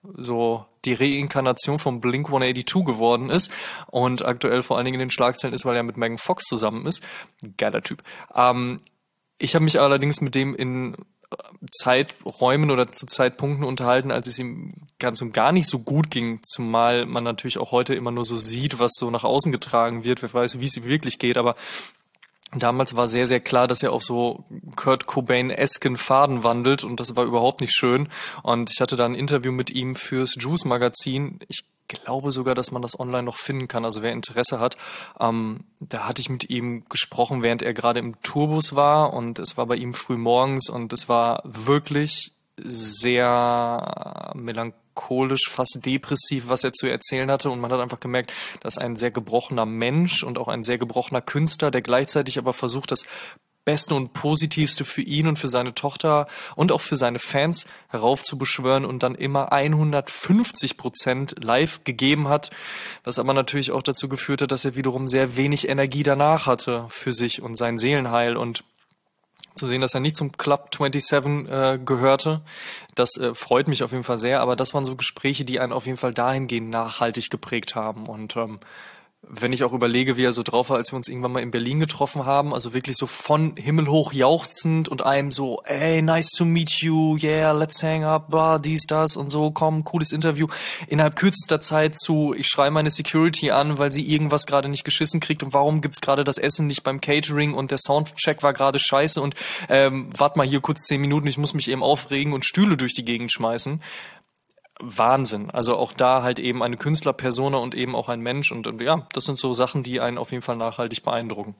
so die Reinkarnation von Blink-182 geworden ist und aktuell vor allen Dingen in den Schlagzeilen ist, weil er mit Megan Fox zusammen ist. Geiler Typ. Ich habe mich allerdings mit dem in Zeiträumen oder zu Zeitpunkten unterhalten, als es ihm ganz und gar nicht so gut ging, zumal man natürlich auch heute immer nur so sieht, was so nach außen getragen wird. Wer weiß, wie es ihm wirklich geht, aber damals war sehr, sehr klar, dass er auf so Kurt Cobain-esken Faden wandelt und das war überhaupt nicht schön. Und ich hatte da ein Interview mit ihm fürs Juice-Magazin. Ich glaube sogar, dass man das online noch finden kann, also wer Interesse hat. Da hatte ich mit ihm gesprochen, während er gerade im Tourbus war und es war bei ihm früh morgens und es war wirklich sehr melancholisch, fast depressiv, was er zu erzählen hatte und man hat einfach gemerkt, dass ein sehr gebrochener Mensch und auch ein sehr gebrochener Künstler, der gleichzeitig aber versucht, das Beste und Positivste für ihn und für seine Tochter und auch für seine Fans heraufzubeschwören und dann immer 150% live gegeben hat, was aber natürlich auch dazu geführt hat, dass er wiederum sehr wenig Energie danach hatte für sich und sein Seelenheil und zu sehen, dass er nicht zum Club 27 gehörte, das freut mich auf jeden Fall sehr, aber das waren so Gespräche, die einen auf jeden Fall dahingehend nachhaltig geprägt haben und wenn ich auch überlege, wie er so drauf war, als wir uns irgendwann mal in Berlin getroffen haben, also wirklich so von himmelhoch jauchzend und einem so, ey, nice to meet you, yeah, let's hang up, blah, dies, das und so, komm, cooles Interview. Innerhalb kürzester Zeit zu, ich schreie meine Security an, weil sie irgendwas gerade nicht geschissen kriegt und warum gibt's gerade das Essen nicht beim Catering und der Soundcheck war gerade scheiße und warte mal hier kurz 10 Minuten, ich muss mich eben aufregen und Stühle durch die Gegend schmeißen. Wahnsinn. Also auch da halt eben eine Künstlerpersona und eben auch ein Mensch und ja, das sind so Sachen, die einen auf jeden Fall nachhaltig beeindrucken.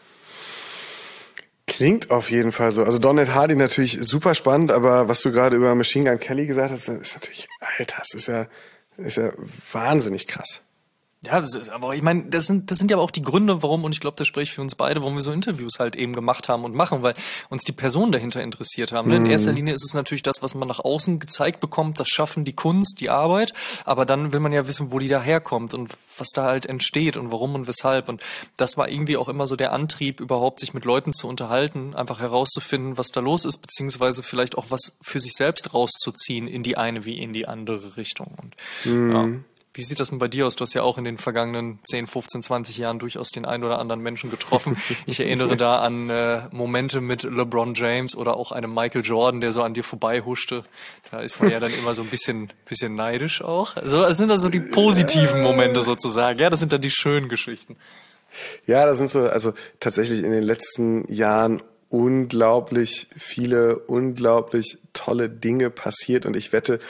Klingt auf jeden Fall so. Also Don Ed Hardy natürlich super spannend, aber was du gerade über Machine Gun Kelly gesagt hast, ist natürlich, Alter, das ist ja wahnsinnig krass. Ja, das ist, aber ich meine, das sind ja aber auch die Gründe, warum, und ich glaube, das spricht für uns beide, warum wir so Interviews halt eben gemacht haben und machen, weil uns die Personen dahinter interessiert haben. In erster Linie ist es natürlich das, was man nach außen gezeigt bekommt, das Schaffen, die Kunst, die Arbeit, aber dann will man ja wissen, wo die daherkommt und was da halt entsteht und warum und weshalb. Und das war irgendwie auch immer so der Antrieb, überhaupt sich mit Leuten zu unterhalten, einfach herauszufinden, was da los ist, beziehungsweise vielleicht auch was für sich selbst rauszuziehen in die eine wie in die andere Richtung. Und ja. Wie sieht das denn bei dir aus? Du hast ja auch in den vergangenen 10, 15, 20 Jahren durchaus den einen oder anderen Menschen getroffen. Ich erinnere da an Momente mit LeBron James oder auch einem Michael Jordan, der so an dir vorbei huschte. Da ist man ja dann immer so ein bisschen neidisch auch. Also das sind also die positiven Momente sozusagen. Ja, das sind dann die schönen Geschichten. Ja, das sind so, also tatsächlich in den letzten Jahren unglaublich viele, unglaublich tolle Dinge passiert und ich wette,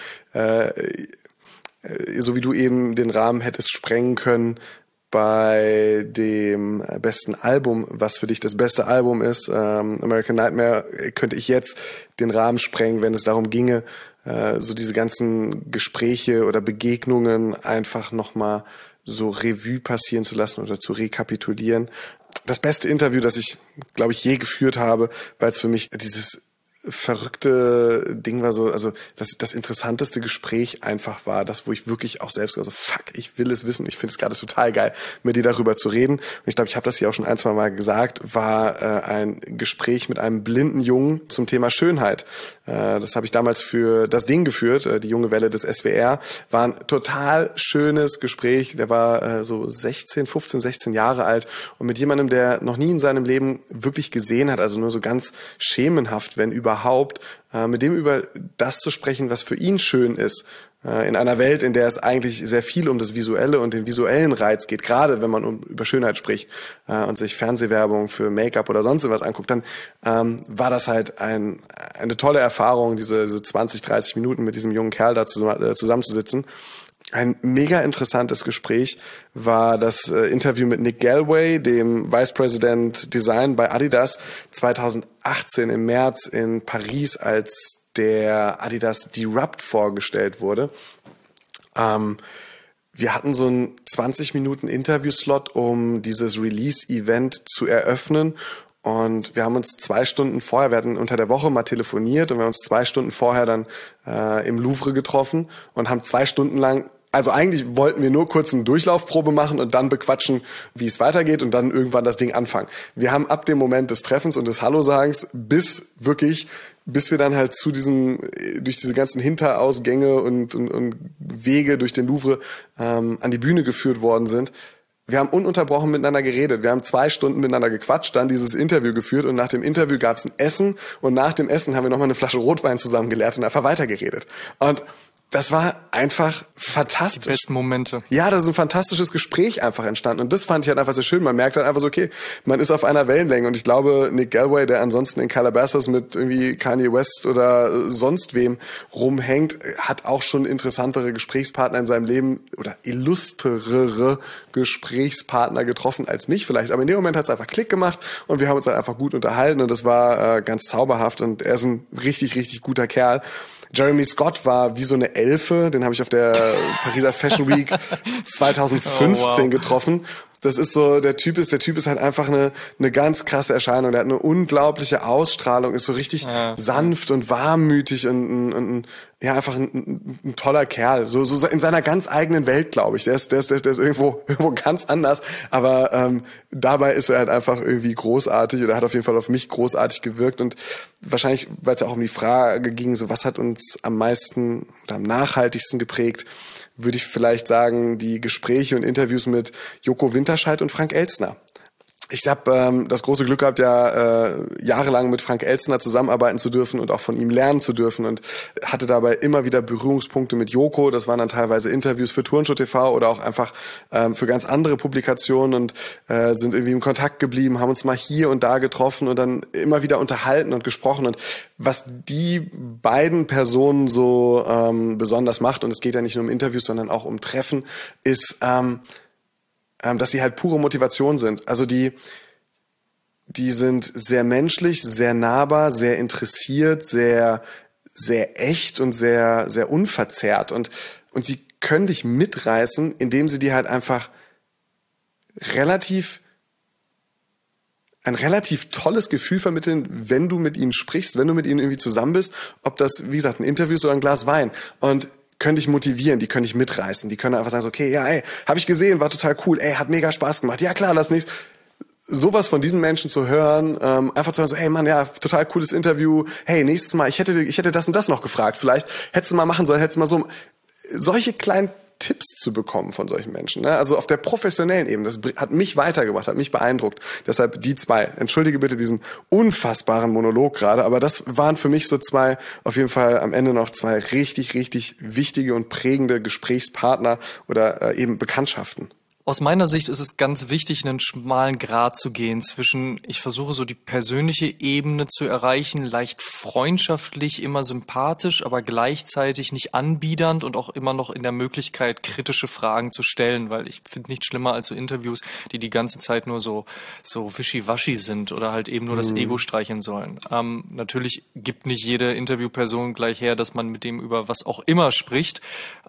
so wie du eben den Rahmen hättest sprengen können bei dem besten Album, was für dich das beste Album ist, American Nightmare, könnte ich jetzt den Rahmen sprengen, wenn es darum ginge, so diese ganzen Gespräche oder Begegnungen einfach nochmal so Revue passieren zu lassen oder zu rekapitulieren. Das beste Interview, das ich, glaube ich, je geführt habe, weil es für mich dieses verrückte Ding war so, also das interessanteste Gespräch einfach war, das, wo ich wirklich auch selbst, also fuck, ich will es wissen, ich finde es gerade total geil, mit dir darüber zu reden. Und ich glaube, ich habe das hier auch schon 1, 2 Mal gesagt, war ein Gespräch mit einem blinden Jungen zum Thema Schönheit. Das habe ich damals für das Ding geführt, die junge Welle des SWR. War ein total schönes Gespräch. Der war so 15, 16 Jahre alt und mit jemandem, der noch nie in seinem Leben wirklich gesehen hat, also nur so ganz schemenhaft, wenn überhaupt, mit dem über das zu sprechen, was für ihn schön ist, in einer Welt, in der es eigentlich sehr viel um das Visuelle und den visuellen Reiz geht, gerade wenn man über Schönheit spricht und sich Fernsehwerbung für Make-up oder sonst was anguckt, dann war das halt eine tolle Erfahrung, diese 20, 30 Minuten mit diesem jungen Kerl da zusammenzusitzen. Ein mega interessantes Gespräch war das Interview mit Nick Galway, dem Vice President Design bei Adidas, 2018 im März in Paris, als der Adidas Disrupt vorgestellt wurde. Wir hatten so einen 20 Minuten Interviewslot, um dieses Release-Event zu eröffnen. Und wir haben uns 2 Stunden vorher, wir hatten unter der Woche mal telefoniert und wir haben uns 2 Stunden vorher dann im Louvre getroffen und haben 2 Stunden lang Also eigentlich wollten wir nur kurz eine Durchlaufprobe machen und dann bequatschen, wie es weitergeht und dann irgendwann das Ding anfangen. Wir haben ab dem Moment des Treffens und des Hallo-Sagens bis wir dann halt durch diese ganzen Hinterausgänge und Wege durch den Louvre an die Bühne geführt worden sind. Wir haben ununterbrochen miteinander geredet. Wir haben 2 Stunden miteinander gequatscht, dann dieses Interview geführt und nach dem Interview gab es ein Essen und nach dem Essen haben wir nochmal eine Flasche Rotwein zusammen geleert und einfach weitergeredet. Und das war einfach fantastisch. Die besten Momente. Ja, da ist ein fantastisches Gespräch einfach entstanden. Und das fand ich halt einfach so schön. Man merkt halt einfach so, okay, man ist auf einer Wellenlänge. Und ich glaube, Nick Galway, der ansonsten in Calabasas mit irgendwie Kanye West oder sonst wem rumhängt, hat auch schon interessantere Gesprächspartner in seinem Leben oder illustrere Gesprächspartner getroffen als mich vielleicht. Aber in dem Moment hat es einfach Klick gemacht und wir haben uns halt einfach gut unterhalten und das war ganz zauberhaft. Und er ist ein richtig, richtig guter Kerl. Jeremy Scott war wie so eine Elfe, den habe ich auf der Pariser Fashion Week 2015 getroffen. Das ist so, der Typ ist halt einfach eine ganz krasse Erscheinung. Der hat eine unglaubliche Ausstrahlung, ist so richtig sanft und warmmütig und ja, einfach ein toller Kerl. So in seiner ganz eigenen Welt, glaube ich. Der ist irgendwo ganz anders. Aber dabei ist er halt einfach irgendwie großartig oder hat auf jeden Fall auf mich großartig gewirkt. Und wahrscheinlich, weil es ja auch um die Frage ging, so was hat uns am meisten oder am nachhaltigsten geprägt, würde ich vielleicht sagen, die Gespräche und Interviews mit Joko Winterscheid und Frank Elstner. Ich habe das große Glück gehabt, jahrelang mit Frank Elstner zusammenarbeiten zu dürfen und auch von ihm lernen zu dürfen und hatte dabei immer wieder Berührungspunkte mit Joko. Das waren dann teilweise Interviews für Turnshow TV oder auch einfach für ganz andere Publikationen und sind irgendwie im Kontakt geblieben, haben uns mal hier und da getroffen und dann immer wieder unterhalten und gesprochen. Und was die beiden Personen so besonders macht, und es geht ja nicht nur um Interviews, sondern auch um Treffen, ist dass sie halt pure Motivation sind. Also die sind sehr menschlich, sehr nahbar, sehr interessiert, sehr, sehr echt und sehr, sehr unverzerrt. Und sie können dich mitreißen, indem sie dir halt einfach ein relativ tolles Gefühl vermitteln, wenn du mit ihnen sprichst, wenn du mit ihnen irgendwie zusammen bist, ob das, wie gesagt, ein Interview ist oder ein Glas Wein. Und können dich motivieren, die können dich mitreißen, die können einfach sagen, okay, ja, ey, habe ich gesehen, war total cool, ey, hat mega Spaß gemacht, ja klar, lass nichts. Sowas von diesen Menschen zu hören, einfach zu hören, so, hey Mann, ja, total cooles Interview, hey, nächstes Mal, ich hätte das und das noch gefragt, vielleicht hättest du mal machen sollen, hättest du mal so, solche kleinen Tipps zu bekommen von solchen Menschen, ne? Also auf der professionellen Ebene, das hat mich weitergebracht, hat mich beeindruckt. Deshalb die 2. Entschuldige bitte diesen unfassbaren Monolog gerade, aber das waren für mich so 2, auf jeden Fall am Ende noch 2 richtig, richtig wichtige und prägende Gesprächspartner oder eben Bekanntschaften. Aus meiner Sicht ist es ganz wichtig, einen schmalen Grat zu gehen zwischen, ich versuche so die persönliche Ebene zu erreichen, leicht freundschaftlich, immer sympathisch, aber gleichzeitig nicht anbiedernd und auch immer noch in der Möglichkeit, kritische Fragen zu stellen, weil ich finde nichts schlimmer als so Interviews, die ganze Zeit nur so wischiwaschi sind oder halt eben nur das Ego streicheln sollen. Natürlich gibt nicht jede Interviewperson gleich her, dass man mit dem über was auch immer spricht,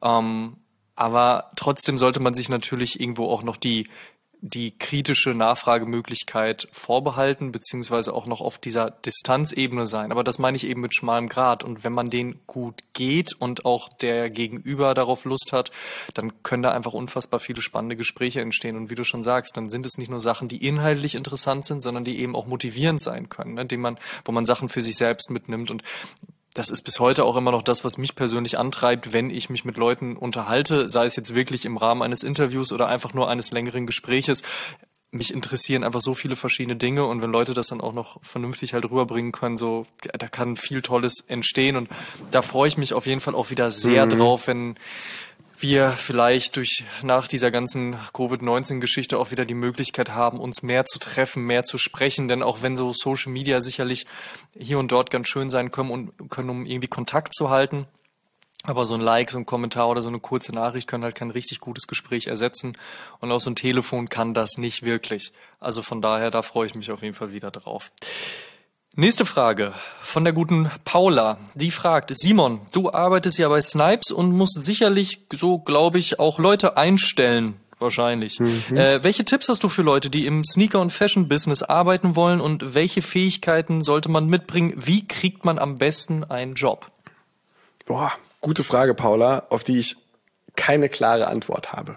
aber trotzdem sollte man sich natürlich irgendwo auch noch die kritische Nachfragemöglichkeit vorbehalten, beziehungsweise auch noch auf dieser Distanzebene sein. Aber das meine ich eben mit schmalem Grat. Und wenn man den gut geht und auch der Gegenüber darauf Lust hat, dann können da einfach unfassbar viele spannende Gespräche entstehen. Und wie du schon sagst, dann sind es nicht nur Sachen, die inhaltlich interessant sind, sondern die eben auch motivierend sein können, ne? Wo man Sachen für sich selbst mitnimmt. Und das ist bis heute auch immer noch das, was mich persönlich antreibt, wenn ich mich mit Leuten unterhalte, sei es jetzt wirklich im Rahmen eines Interviews oder einfach nur eines längeren Gespräches. Mich interessieren einfach so viele verschiedene Dinge und wenn Leute das dann auch noch vernünftig halt rüberbringen können, so, da kann viel Tolles entstehen und da freue ich mich auf jeden Fall auch wieder sehr drauf, wenn wir vielleicht nach dieser ganzen Covid-19-Geschichte auch wieder die Möglichkeit haben, uns mehr zu treffen, mehr zu sprechen. Denn auch wenn so Social Media sicherlich hier und dort ganz schön sein können, um irgendwie Kontakt zu halten, aber so ein Like, so ein Kommentar oder so eine kurze Nachricht können halt kein richtig gutes Gespräch ersetzen. Und auch so ein Telefon kann das nicht wirklich. Also von daher, da freue ich mich auf jeden Fall wieder drauf. Nächste Frage von der guten Paula. Die fragt, Simon, du arbeitest ja bei Snipes und musst sicherlich, so glaube ich, auch Leute einstellen, wahrscheinlich. Welche Tipps hast du für Leute, die im Sneaker- und Fashion-Business arbeiten wollen und welche Fähigkeiten sollte man mitbringen? Wie kriegt man am besten einen Job? Boah, gute Frage, Paula, auf die ich keine klare Antwort habe.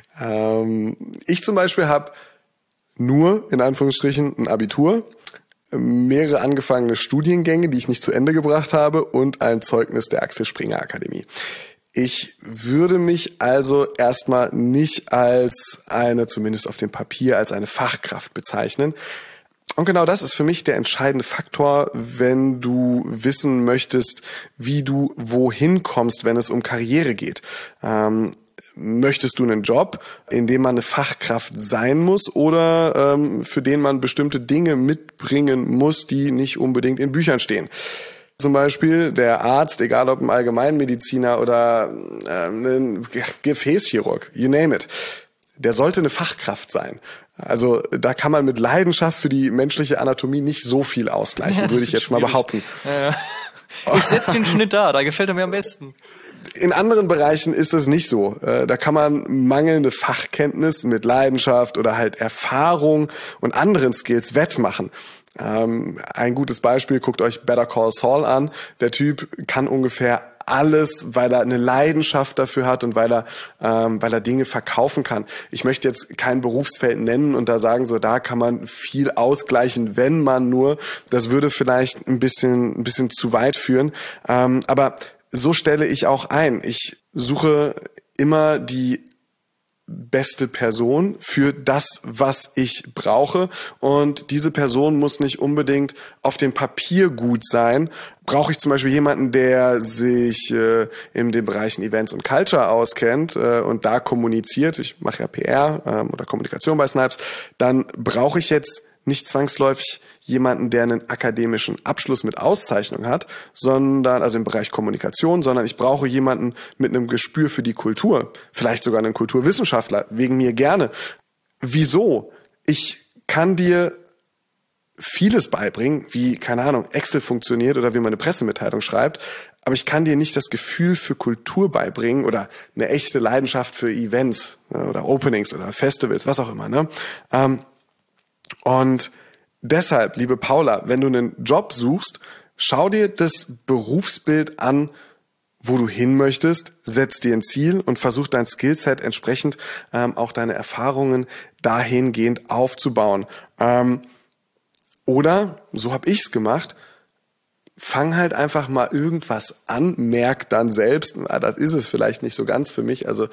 Ich zum Beispiel habe nur, in Anführungsstrichen, ein Abitur, mehrere angefangene Studiengänge, die ich nicht zu Ende gebracht habe und ein Zeugnis der Axel Springer Akademie. Ich würde mich also erstmal nicht als zumindest auf dem Papier, als eine Fachkraft bezeichnen. Und genau das ist für mich der entscheidende Faktor, wenn du wissen möchtest, wie du wohin kommst, wenn es um Karriere geht. Möchtest du einen Job, in dem man eine Fachkraft sein muss oder für den man bestimmte Dinge mitbringen muss, die nicht unbedingt in Büchern stehen? Zum Beispiel der Arzt, egal ob ein Allgemeinmediziner oder ein Gefäßchirurg, you name it, der sollte eine Fachkraft sein. Also da kann man mit Leidenschaft für die menschliche Anatomie nicht so viel ausgleichen, würde ich jetzt mal behaupten. Ja. Ich setze den Schnitt da gefällt er mir am besten. In anderen Bereichen ist es nicht so. Da kann man mangelnde Fachkenntnis mit Leidenschaft oder halt Erfahrung und anderen Skills wettmachen. Ein gutes Beispiel, guckt euch Better Call Saul an. Der Typ kann ungefähr alles, weil er eine Leidenschaft dafür hat und weil er Dinge verkaufen kann. Ich möchte jetzt kein Berufsfeld nennen und da sagen, so da kann man viel ausgleichen, wenn man nur. Das würde vielleicht ein bisschen zu weit führen. Aber so stelle ich auch ein. Ich suche immer die beste Person für das, was ich brauche. Und diese Person muss nicht unbedingt auf dem Papier gut sein. Brauche ich zum Beispiel jemanden, der sich in den Bereichen Events und Culture auskennt und da kommuniziert, ich mache ja PR oder Kommunikation bei Snipes, dann brauche ich jetzt nicht zwangsläufig jemanden, der einen akademischen Abschluss mit Auszeichnung hat, sondern, also im Bereich Kommunikation, sondern ich brauche jemanden mit einem Gespür für die Kultur, vielleicht sogar einen Kulturwissenschaftler, wegen mir gerne. Wieso? Ich kann dir vieles beibringen, wie, keine Ahnung, Excel funktioniert oder wie man eine Pressemitteilung schreibt, aber ich kann dir nicht das Gefühl für Kultur beibringen oder eine echte Leidenschaft für Events oder Openings oder Festivals, was auch immer, ne? Und deshalb, liebe Paula, wenn du einen Job suchst, schau dir das Berufsbild an, wo du hin möchtest, setz dir ein Ziel und versuch dein Skillset entsprechend auch deine Erfahrungen dahingehend aufzubauen. Oder, so habe ich's gemacht, fang halt einfach mal irgendwas an, merk dann selbst, das ist es vielleicht nicht so ganz für mich, also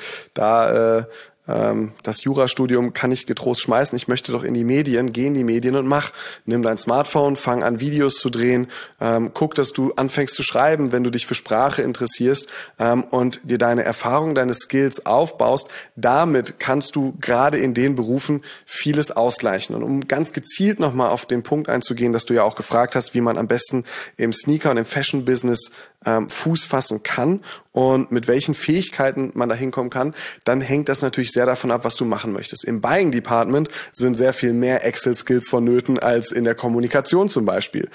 das Jurastudium kann ich getrost schmeißen. Ich möchte doch in die Medien, geh in die Medien und nimm dein Smartphone, fang an Videos zu drehen, guck, dass du anfängst zu schreiben, wenn du dich für Sprache interessierst und dir deine Erfahrung, deine Skills aufbaust. Damit kannst du gerade in den Berufen vieles ausgleichen. Und um ganz gezielt nochmal auf den Punkt einzugehen, dass du ja auch gefragt hast, wie man am besten im Sneaker- und im Fashion-Business Fuß fassen kann und mit welchen Fähigkeiten man da hinkommen kann, dann hängt das natürlich sehr davon ab, was du machen möchtest. Im Buying Department sind sehr viel mehr Excel-Skills vonnöten als in der Kommunikation zum Beispiel.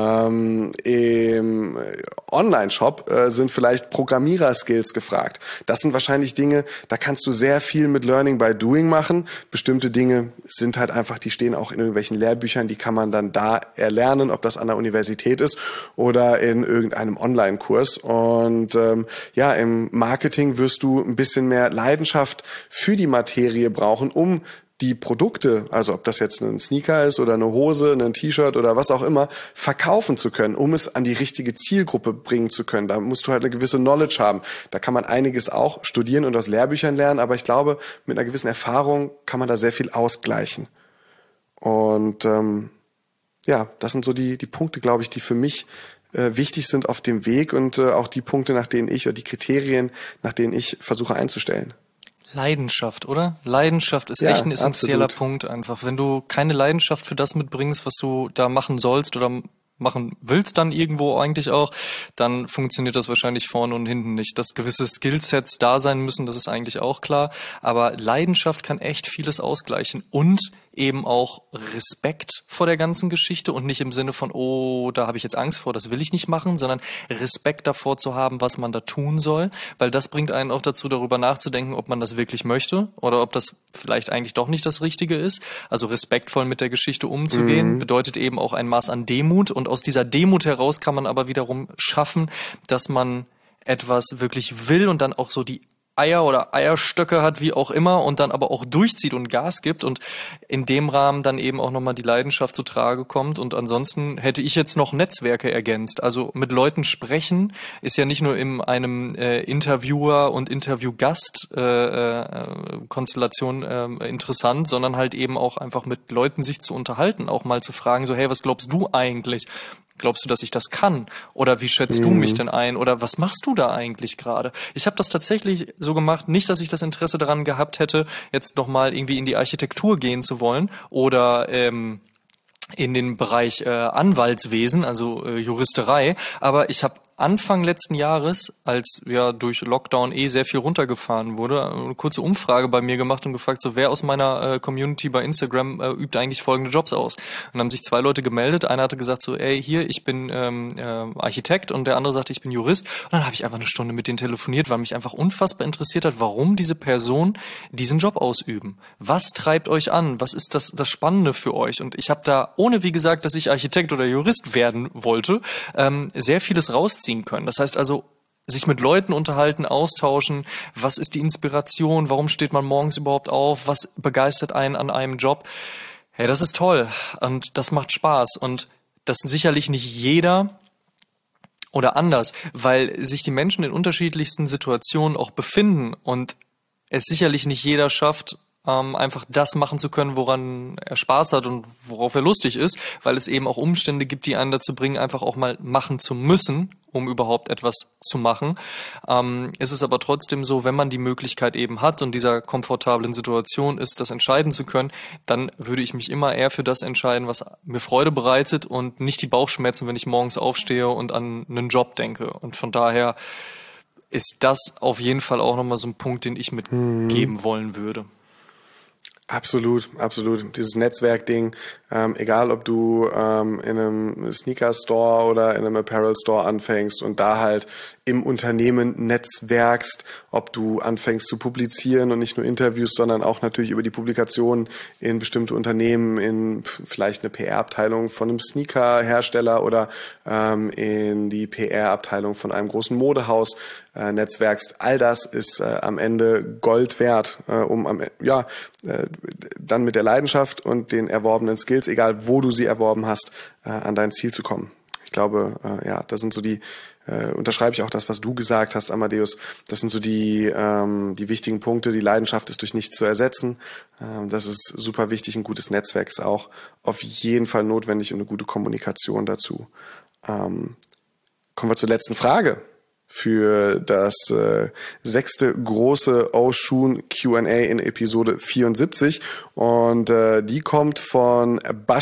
Im Online-Shop sind vielleicht Programmierer-Skills gefragt. Das sind wahrscheinlich Dinge, da kannst du sehr viel mit Learning by Doing machen. Bestimmte Dinge sind halt einfach, die stehen auch in irgendwelchen Lehrbüchern, die kann man dann da erlernen, ob das an der Universität ist oder in irgendeinem Online-Kurs. Und im Marketing wirst du ein bisschen mehr Leidenschaft für die Materie brauchen, um die Produkte, also ob das jetzt ein Sneaker ist oder eine Hose, ein T-Shirt oder was auch immer, verkaufen zu können, um es an die richtige Zielgruppe bringen zu können. Da musst du halt eine gewisse Knowledge haben. Da kann man einiges auch studieren und aus Lehrbüchern lernen, aber ich glaube, mit einer gewissen Erfahrung kann man da sehr viel ausgleichen. Und das sind so die Punkte, glaube ich, die für mich wichtig sind auf dem Weg und auch die Punkte, nach denen ich oder die Kriterien, nach denen ich versuche einzustellen. Leidenschaft, oder? Leidenschaft ist echt ein essentieller Punkt einfach. Wenn du keine Leidenschaft für das mitbringst, was du da machen sollst oder machen willst dann irgendwo eigentlich auch, dann funktioniert das wahrscheinlich vorne und hinten nicht. Dass gewisse Skillsets da sein müssen, das ist eigentlich auch klar. Aber Leidenschaft kann echt vieles ausgleichen und eben auch Respekt vor der ganzen Geschichte und nicht im Sinne von, oh, da habe ich jetzt Angst vor, das will ich nicht machen, sondern Respekt davor zu haben, was man da tun soll, weil das bringt einen auch dazu, darüber nachzudenken, ob man das wirklich möchte oder ob das vielleicht eigentlich doch nicht das Richtige ist. Also respektvoll mit der Geschichte umzugehen, bedeutet eben auch ein Maß an Demut und aus dieser Demut heraus kann man aber wiederum schaffen, dass man etwas wirklich will und dann auch so die Eier oder Eierstöcke hat, wie auch immer, und dann aber auch durchzieht und Gas gibt und in dem Rahmen dann eben auch nochmal die Leidenschaft zu Trage kommt. Und ansonsten hätte ich jetzt noch Netzwerke ergänzt. Also mit Leuten sprechen ist ja nicht nur in einem Interviewer- und Interview-Gast-Konstellation interessant, sondern halt eben auch einfach mit Leuten sich zu unterhalten, auch mal zu fragen, so hey, was glaubst du eigentlich? Glaubst du, dass ich das kann? Oder wie schätzt du mich denn ein? Oder was machst du da eigentlich gerade? Ich habe das tatsächlich so gemacht, nicht, dass ich das Interesse daran gehabt hätte, jetzt nochmal irgendwie in die Architektur gehen zu wollen oder in den Bereich Anwaltswesen, also Juristerei. Aber ich habe Anfang letzten Jahres, als ja durch Lockdown sehr viel runtergefahren wurde, eine kurze Umfrage bei mir gemacht und gefragt, so wer aus meiner Community bei Instagram übt eigentlich folgende Jobs aus. Und dann haben sich 2 Leute gemeldet. Einer hatte gesagt so, ey, hier, ich bin Architekt, und der andere sagte, ich bin Jurist. Und dann habe ich einfach eine Stunde mit denen telefoniert, weil mich einfach unfassbar interessiert hat, warum diese Personen diesen Job ausüben. Was treibt euch an? Was ist das Spannende für euch? Und ich habe da, ohne wie gesagt, dass ich Architekt oder Jurist werden wollte, sehr vieles rausziehen können. Das heißt also, sich mit Leuten unterhalten, austauschen, was ist die Inspiration, warum steht man morgens überhaupt auf, was begeistert einen an einem Job. Hey, das ist toll und das macht Spaß, und das sicherlich nicht jeder oder anders, weil sich die Menschen in unterschiedlichsten Situationen auch befinden und es sicherlich nicht jeder schafft, einfach das machen zu können, woran er Spaß hat und worauf er lustig ist, weil es eben auch Umstände gibt, die einen dazu bringen, einfach auch mal machen zu müssen, um überhaupt etwas zu machen. Es ist aber trotzdem so, wenn man die Möglichkeit eben hat und dieser komfortablen Situation ist, das entscheiden zu können, dann würde ich mich immer eher für das entscheiden, was mir Freude bereitet und nicht die Bauchschmerzen, wenn ich morgens aufstehe und an einen Job denke. Und von daher ist das auf jeden Fall auch nochmal so ein Punkt, den ich mitgeben wollen würde. Absolut, absolut. Dieses Netzwerkding, egal ob du in einem Sneaker-Store oder in einem Apparel-Store anfängst und da halt im Unternehmen netzwerkst, ob du anfängst zu publizieren und nicht nur Interviews, sondern auch natürlich über die Publikationen in bestimmte Unternehmen, in vielleicht eine PR-Abteilung von einem Sneaker-Hersteller oder in die PR-Abteilung von einem großen Modehaus netzwerkst. All das ist am Ende Gold wert, um dann mit der Leidenschaft und den erworbenen Skills, egal wo du sie erworben hast, an dein Ziel zu kommen. Ich glaube, das sind so die, unterschreibe ich auch das, was du gesagt hast, Amadeus, das sind so die wichtigen Punkte. Die Leidenschaft ist durch nichts zu ersetzen. Das ist super wichtig. Ein gutes Netzwerk ist auch auf jeden Fall notwendig und eine gute Kommunikation dazu. Kommen wir zur letzten Frage für das 6. große Oshun Q&A in Episode 74. Und die kommt von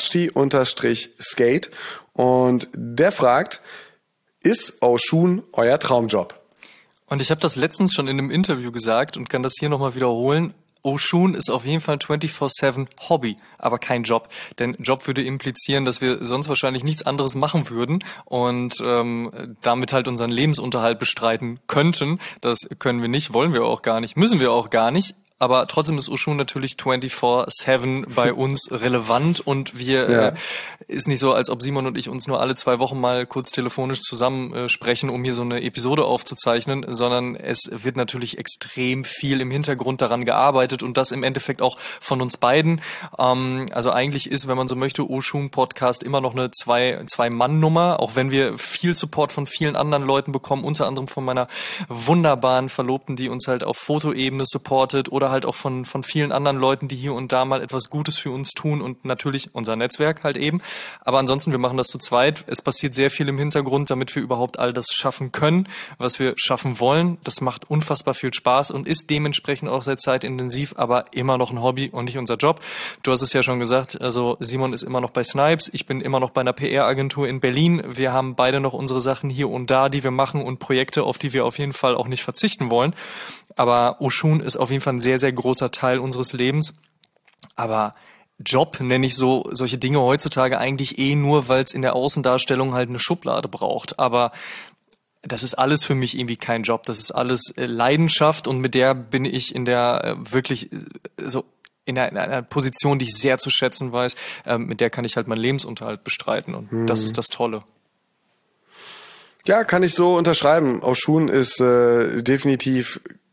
Basti_Skate. Und der fragt, ist Oshun euer Traumjob? Und ich habe das letztens schon in einem Interview gesagt und kann das hier nochmal wiederholen. Oshun ist auf jeden Fall ein 24/7 Hobby, aber kein Job. Denn Job würde implizieren, dass wir sonst wahrscheinlich nichts anderes machen würden und damit halt unseren Lebensunterhalt bestreiten könnten. Das können wir nicht, wollen wir auch gar nicht, müssen wir auch gar nicht. Aber trotzdem ist Oshun natürlich 24/7 bei uns relevant und wir ist nicht so, als ob Simon und ich uns nur alle 2 Wochen mal kurz telefonisch zusammen sprechen, um hier so eine Episode aufzuzeichnen, sondern es wird natürlich extrem viel im Hintergrund daran gearbeitet und das im Endeffekt auch von uns beiden. Also eigentlich ist, wenn man so möchte, Oshun Podcast immer noch eine Zwei-Mann-Nummer, auch wenn wir viel Support von vielen anderen Leuten bekommen, unter anderem von meiner wunderbaren Verlobten, die uns halt auf Fotoebene supportet, oder halt auch von vielen anderen Leuten, die hier und da mal etwas Gutes für uns tun und natürlich unser Netzwerk halt eben. Aber ansonsten, wir machen das zu zweit. Es passiert sehr viel im Hintergrund, damit wir überhaupt all das schaffen können, was wir schaffen wollen. Das macht unfassbar viel Spaß und ist dementsprechend auch sehr zeitintensiv, aber immer noch ein Hobby und nicht unser Job. Du hast es ja schon gesagt, also Simon ist immer noch bei Snipes, ich bin immer noch bei einer PR-Agentur in Berlin. Wir haben beide noch unsere Sachen hier und da, die wir machen und Projekte, auf die wir auf jeden Fall auch nicht verzichten wollen. Aber Oshun ist auf jeden Fall ein sehr, sehr großer Teil unseres Lebens. Aber Job nenne ich solche Dinge heutzutage eigentlich nur, weil es in der Außendarstellung halt eine Schublade braucht. Aber das ist alles für mich irgendwie kein Job. Das ist alles Leidenschaft und mit der bin ich in der wirklich so in einer Position, die ich sehr zu schätzen weiß. Mit der kann ich halt meinen Lebensunterhalt bestreiten und das ist das Tolle. Ja, kann ich so unterschreiben. Oshun ist definitiv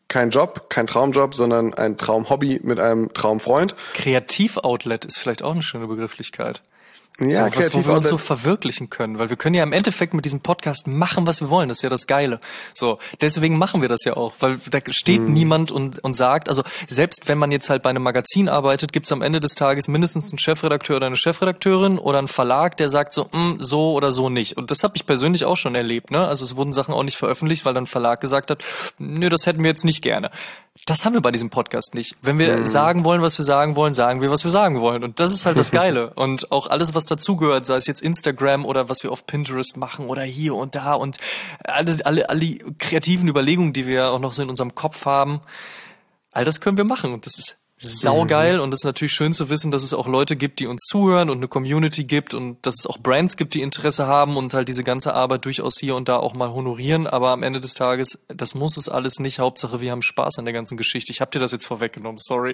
kein Job, kein Traumjob, sondern ein Traumhobby mit einem Traumfreund. Kreativoutlet ist vielleicht auch eine schöne Begrifflichkeit. Ja, so, wo wir uns so verwirklichen können, weil wir können ja im Endeffekt mit diesem Podcast machen, was wir wollen. Das ist ja das Geile. So, deswegen machen wir das ja auch, weil da steht niemand und sagt, also selbst wenn man jetzt halt bei einem Magazin arbeitet, gibt's am Ende des Tages mindestens einen Chefredakteur oder eine Chefredakteurin oder einen Verlag, der sagt so, so oder so nicht. Und das habe ich persönlich auch schon erlebt, ne? Also es wurden Sachen auch nicht veröffentlicht, weil dann ein Verlag gesagt hat, nö, das hätten wir jetzt nicht gerne. Das haben wir bei diesem Podcast nicht. Wenn wir sagen wollen, was wir sagen wollen, sagen wir, was wir sagen wollen. Und das ist halt das Geile. Und auch alles, was dazugehört, sei es jetzt Instagram oder was wir auf Pinterest machen oder hier und da und alle kreativen Überlegungen, die wir auch noch so in unserem Kopf haben, all das können wir machen. Und das ist saugeil und es ist natürlich schön zu wissen, dass es auch Leute gibt, die uns zuhören und eine Community gibt und dass es auch Brands gibt, die Interesse haben und halt diese ganze Arbeit durchaus hier und da auch mal honorieren, aber am Ende des Tages, das muss es alles nicht. Hauptsache, wir haben Spaß an der ganzen Geschichte. Ich habe dir das jetzt vorweggenommen, sorry.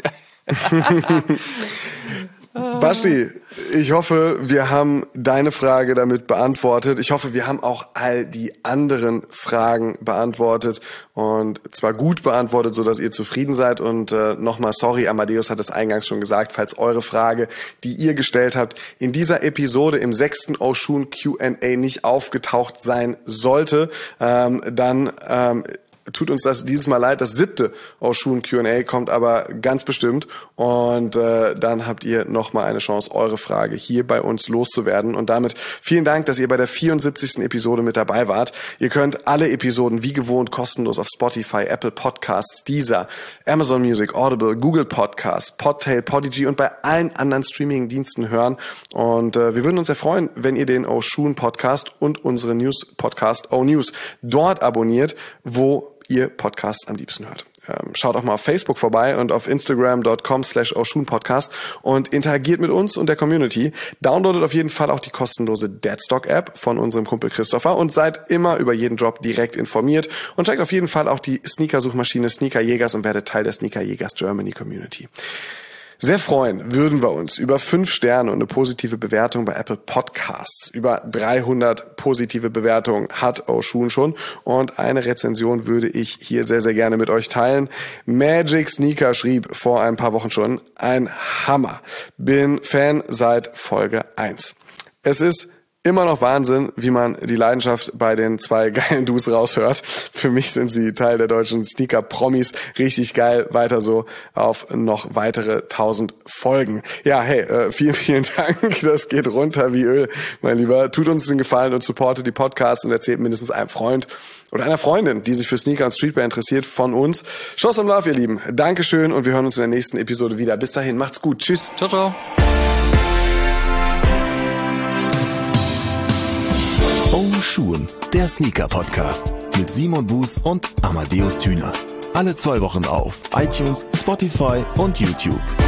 Basti, ich hoffe, wir haben deine Frage damit beantwortet. Ich hoffe, wir haben auch all die anderen Fragen beantwortet und zwar gut beantwortet, sodass ihr zufrieden seid. Und nochmal sorry, Amadeus hat es eingangs schon gesagt, falls eure Frage, die ihr gestellt habt, in dieser Episode im 6. Oshun Q&A nicht aufgetaucht sein sollte, dann tut uns das dieses Mal leid. Das 7. Oshun Q&A kommt aber ganz bestimmt und dann habt ihr nochmal eine Chance, eure Frage hier bei uns loszuwerden. Und damit vielen Dank, dass ihr bei der 74. Episode mit dabei wart. Ihr könnt alle Episoden wie gewohnt kostenlos auf Spotify, Apple Podcasts, Deezer, Amazon Music, Audible, Google Podcasts, Podtail, Podigy und bei allen anderen Streaming-Diensten hören. Und wir würden uns sehr freuen, wenn ihr den Oshun Podcast und unseren News-Podcast O-News dort abonniert, wo ihr Podcasts am liebsten hört. Schaut auch mal auf Facebook vorbei und auf Instagram.com/oshunpodcast und interagiert mit uns und der Community. Downloadet auf jeden Fall auch die kostenlose Deadstock-App von unserem Kumpel Christopher und seid immer über jeden Drop direkt informiert und checkt auf jeden Fall auch die Sneaker-Suchmaschine Sneakerjägers und werdet Teil der Sneakerjägers Germany Community. Sehr freuen würden wir uns über 5 Sterne und eine positive Bewertung bei Apple Podcasts. Über 300 positive Bewertungen hat Oshun schon und eine Rezension würde ich hier sehr, sehr gerne mit euch teilen. Magic Sneaker schrieb vor ein paar Wochen schon, ein Hammer. Bin Fan seit Folge 1. Es ist immer noch Wahnsinn, wie man die Leidenschaft bei den 2 geilen Dudes raushört. Für mich sind sie Teil der deutschen Sneaker-Promis. Richtig geil. Weiter so auf noch weitere 1000 Folgen. Ja, hey, vielen, vielen Dank. Das geht runter wie Öl, mein Lieber. Tut uns den Gefallen und supportet die Podcasts und erzählt mindestens einem Freund oder einer Freundin, die sich für Sneaker und Streetwear interessiert, von uns. Shows am Love, ihr Lieben. Dankeschön und wir hören uns in der nächsten Episode wieder. Bis dahin, macht's gut. Tschüss. Ciao, ciao. Oshun, der Sneaker-Podcast mit Simon Buß und Amadeus Thüner. Alle 2 Wochen auf iTunes, Spotify und YouTube.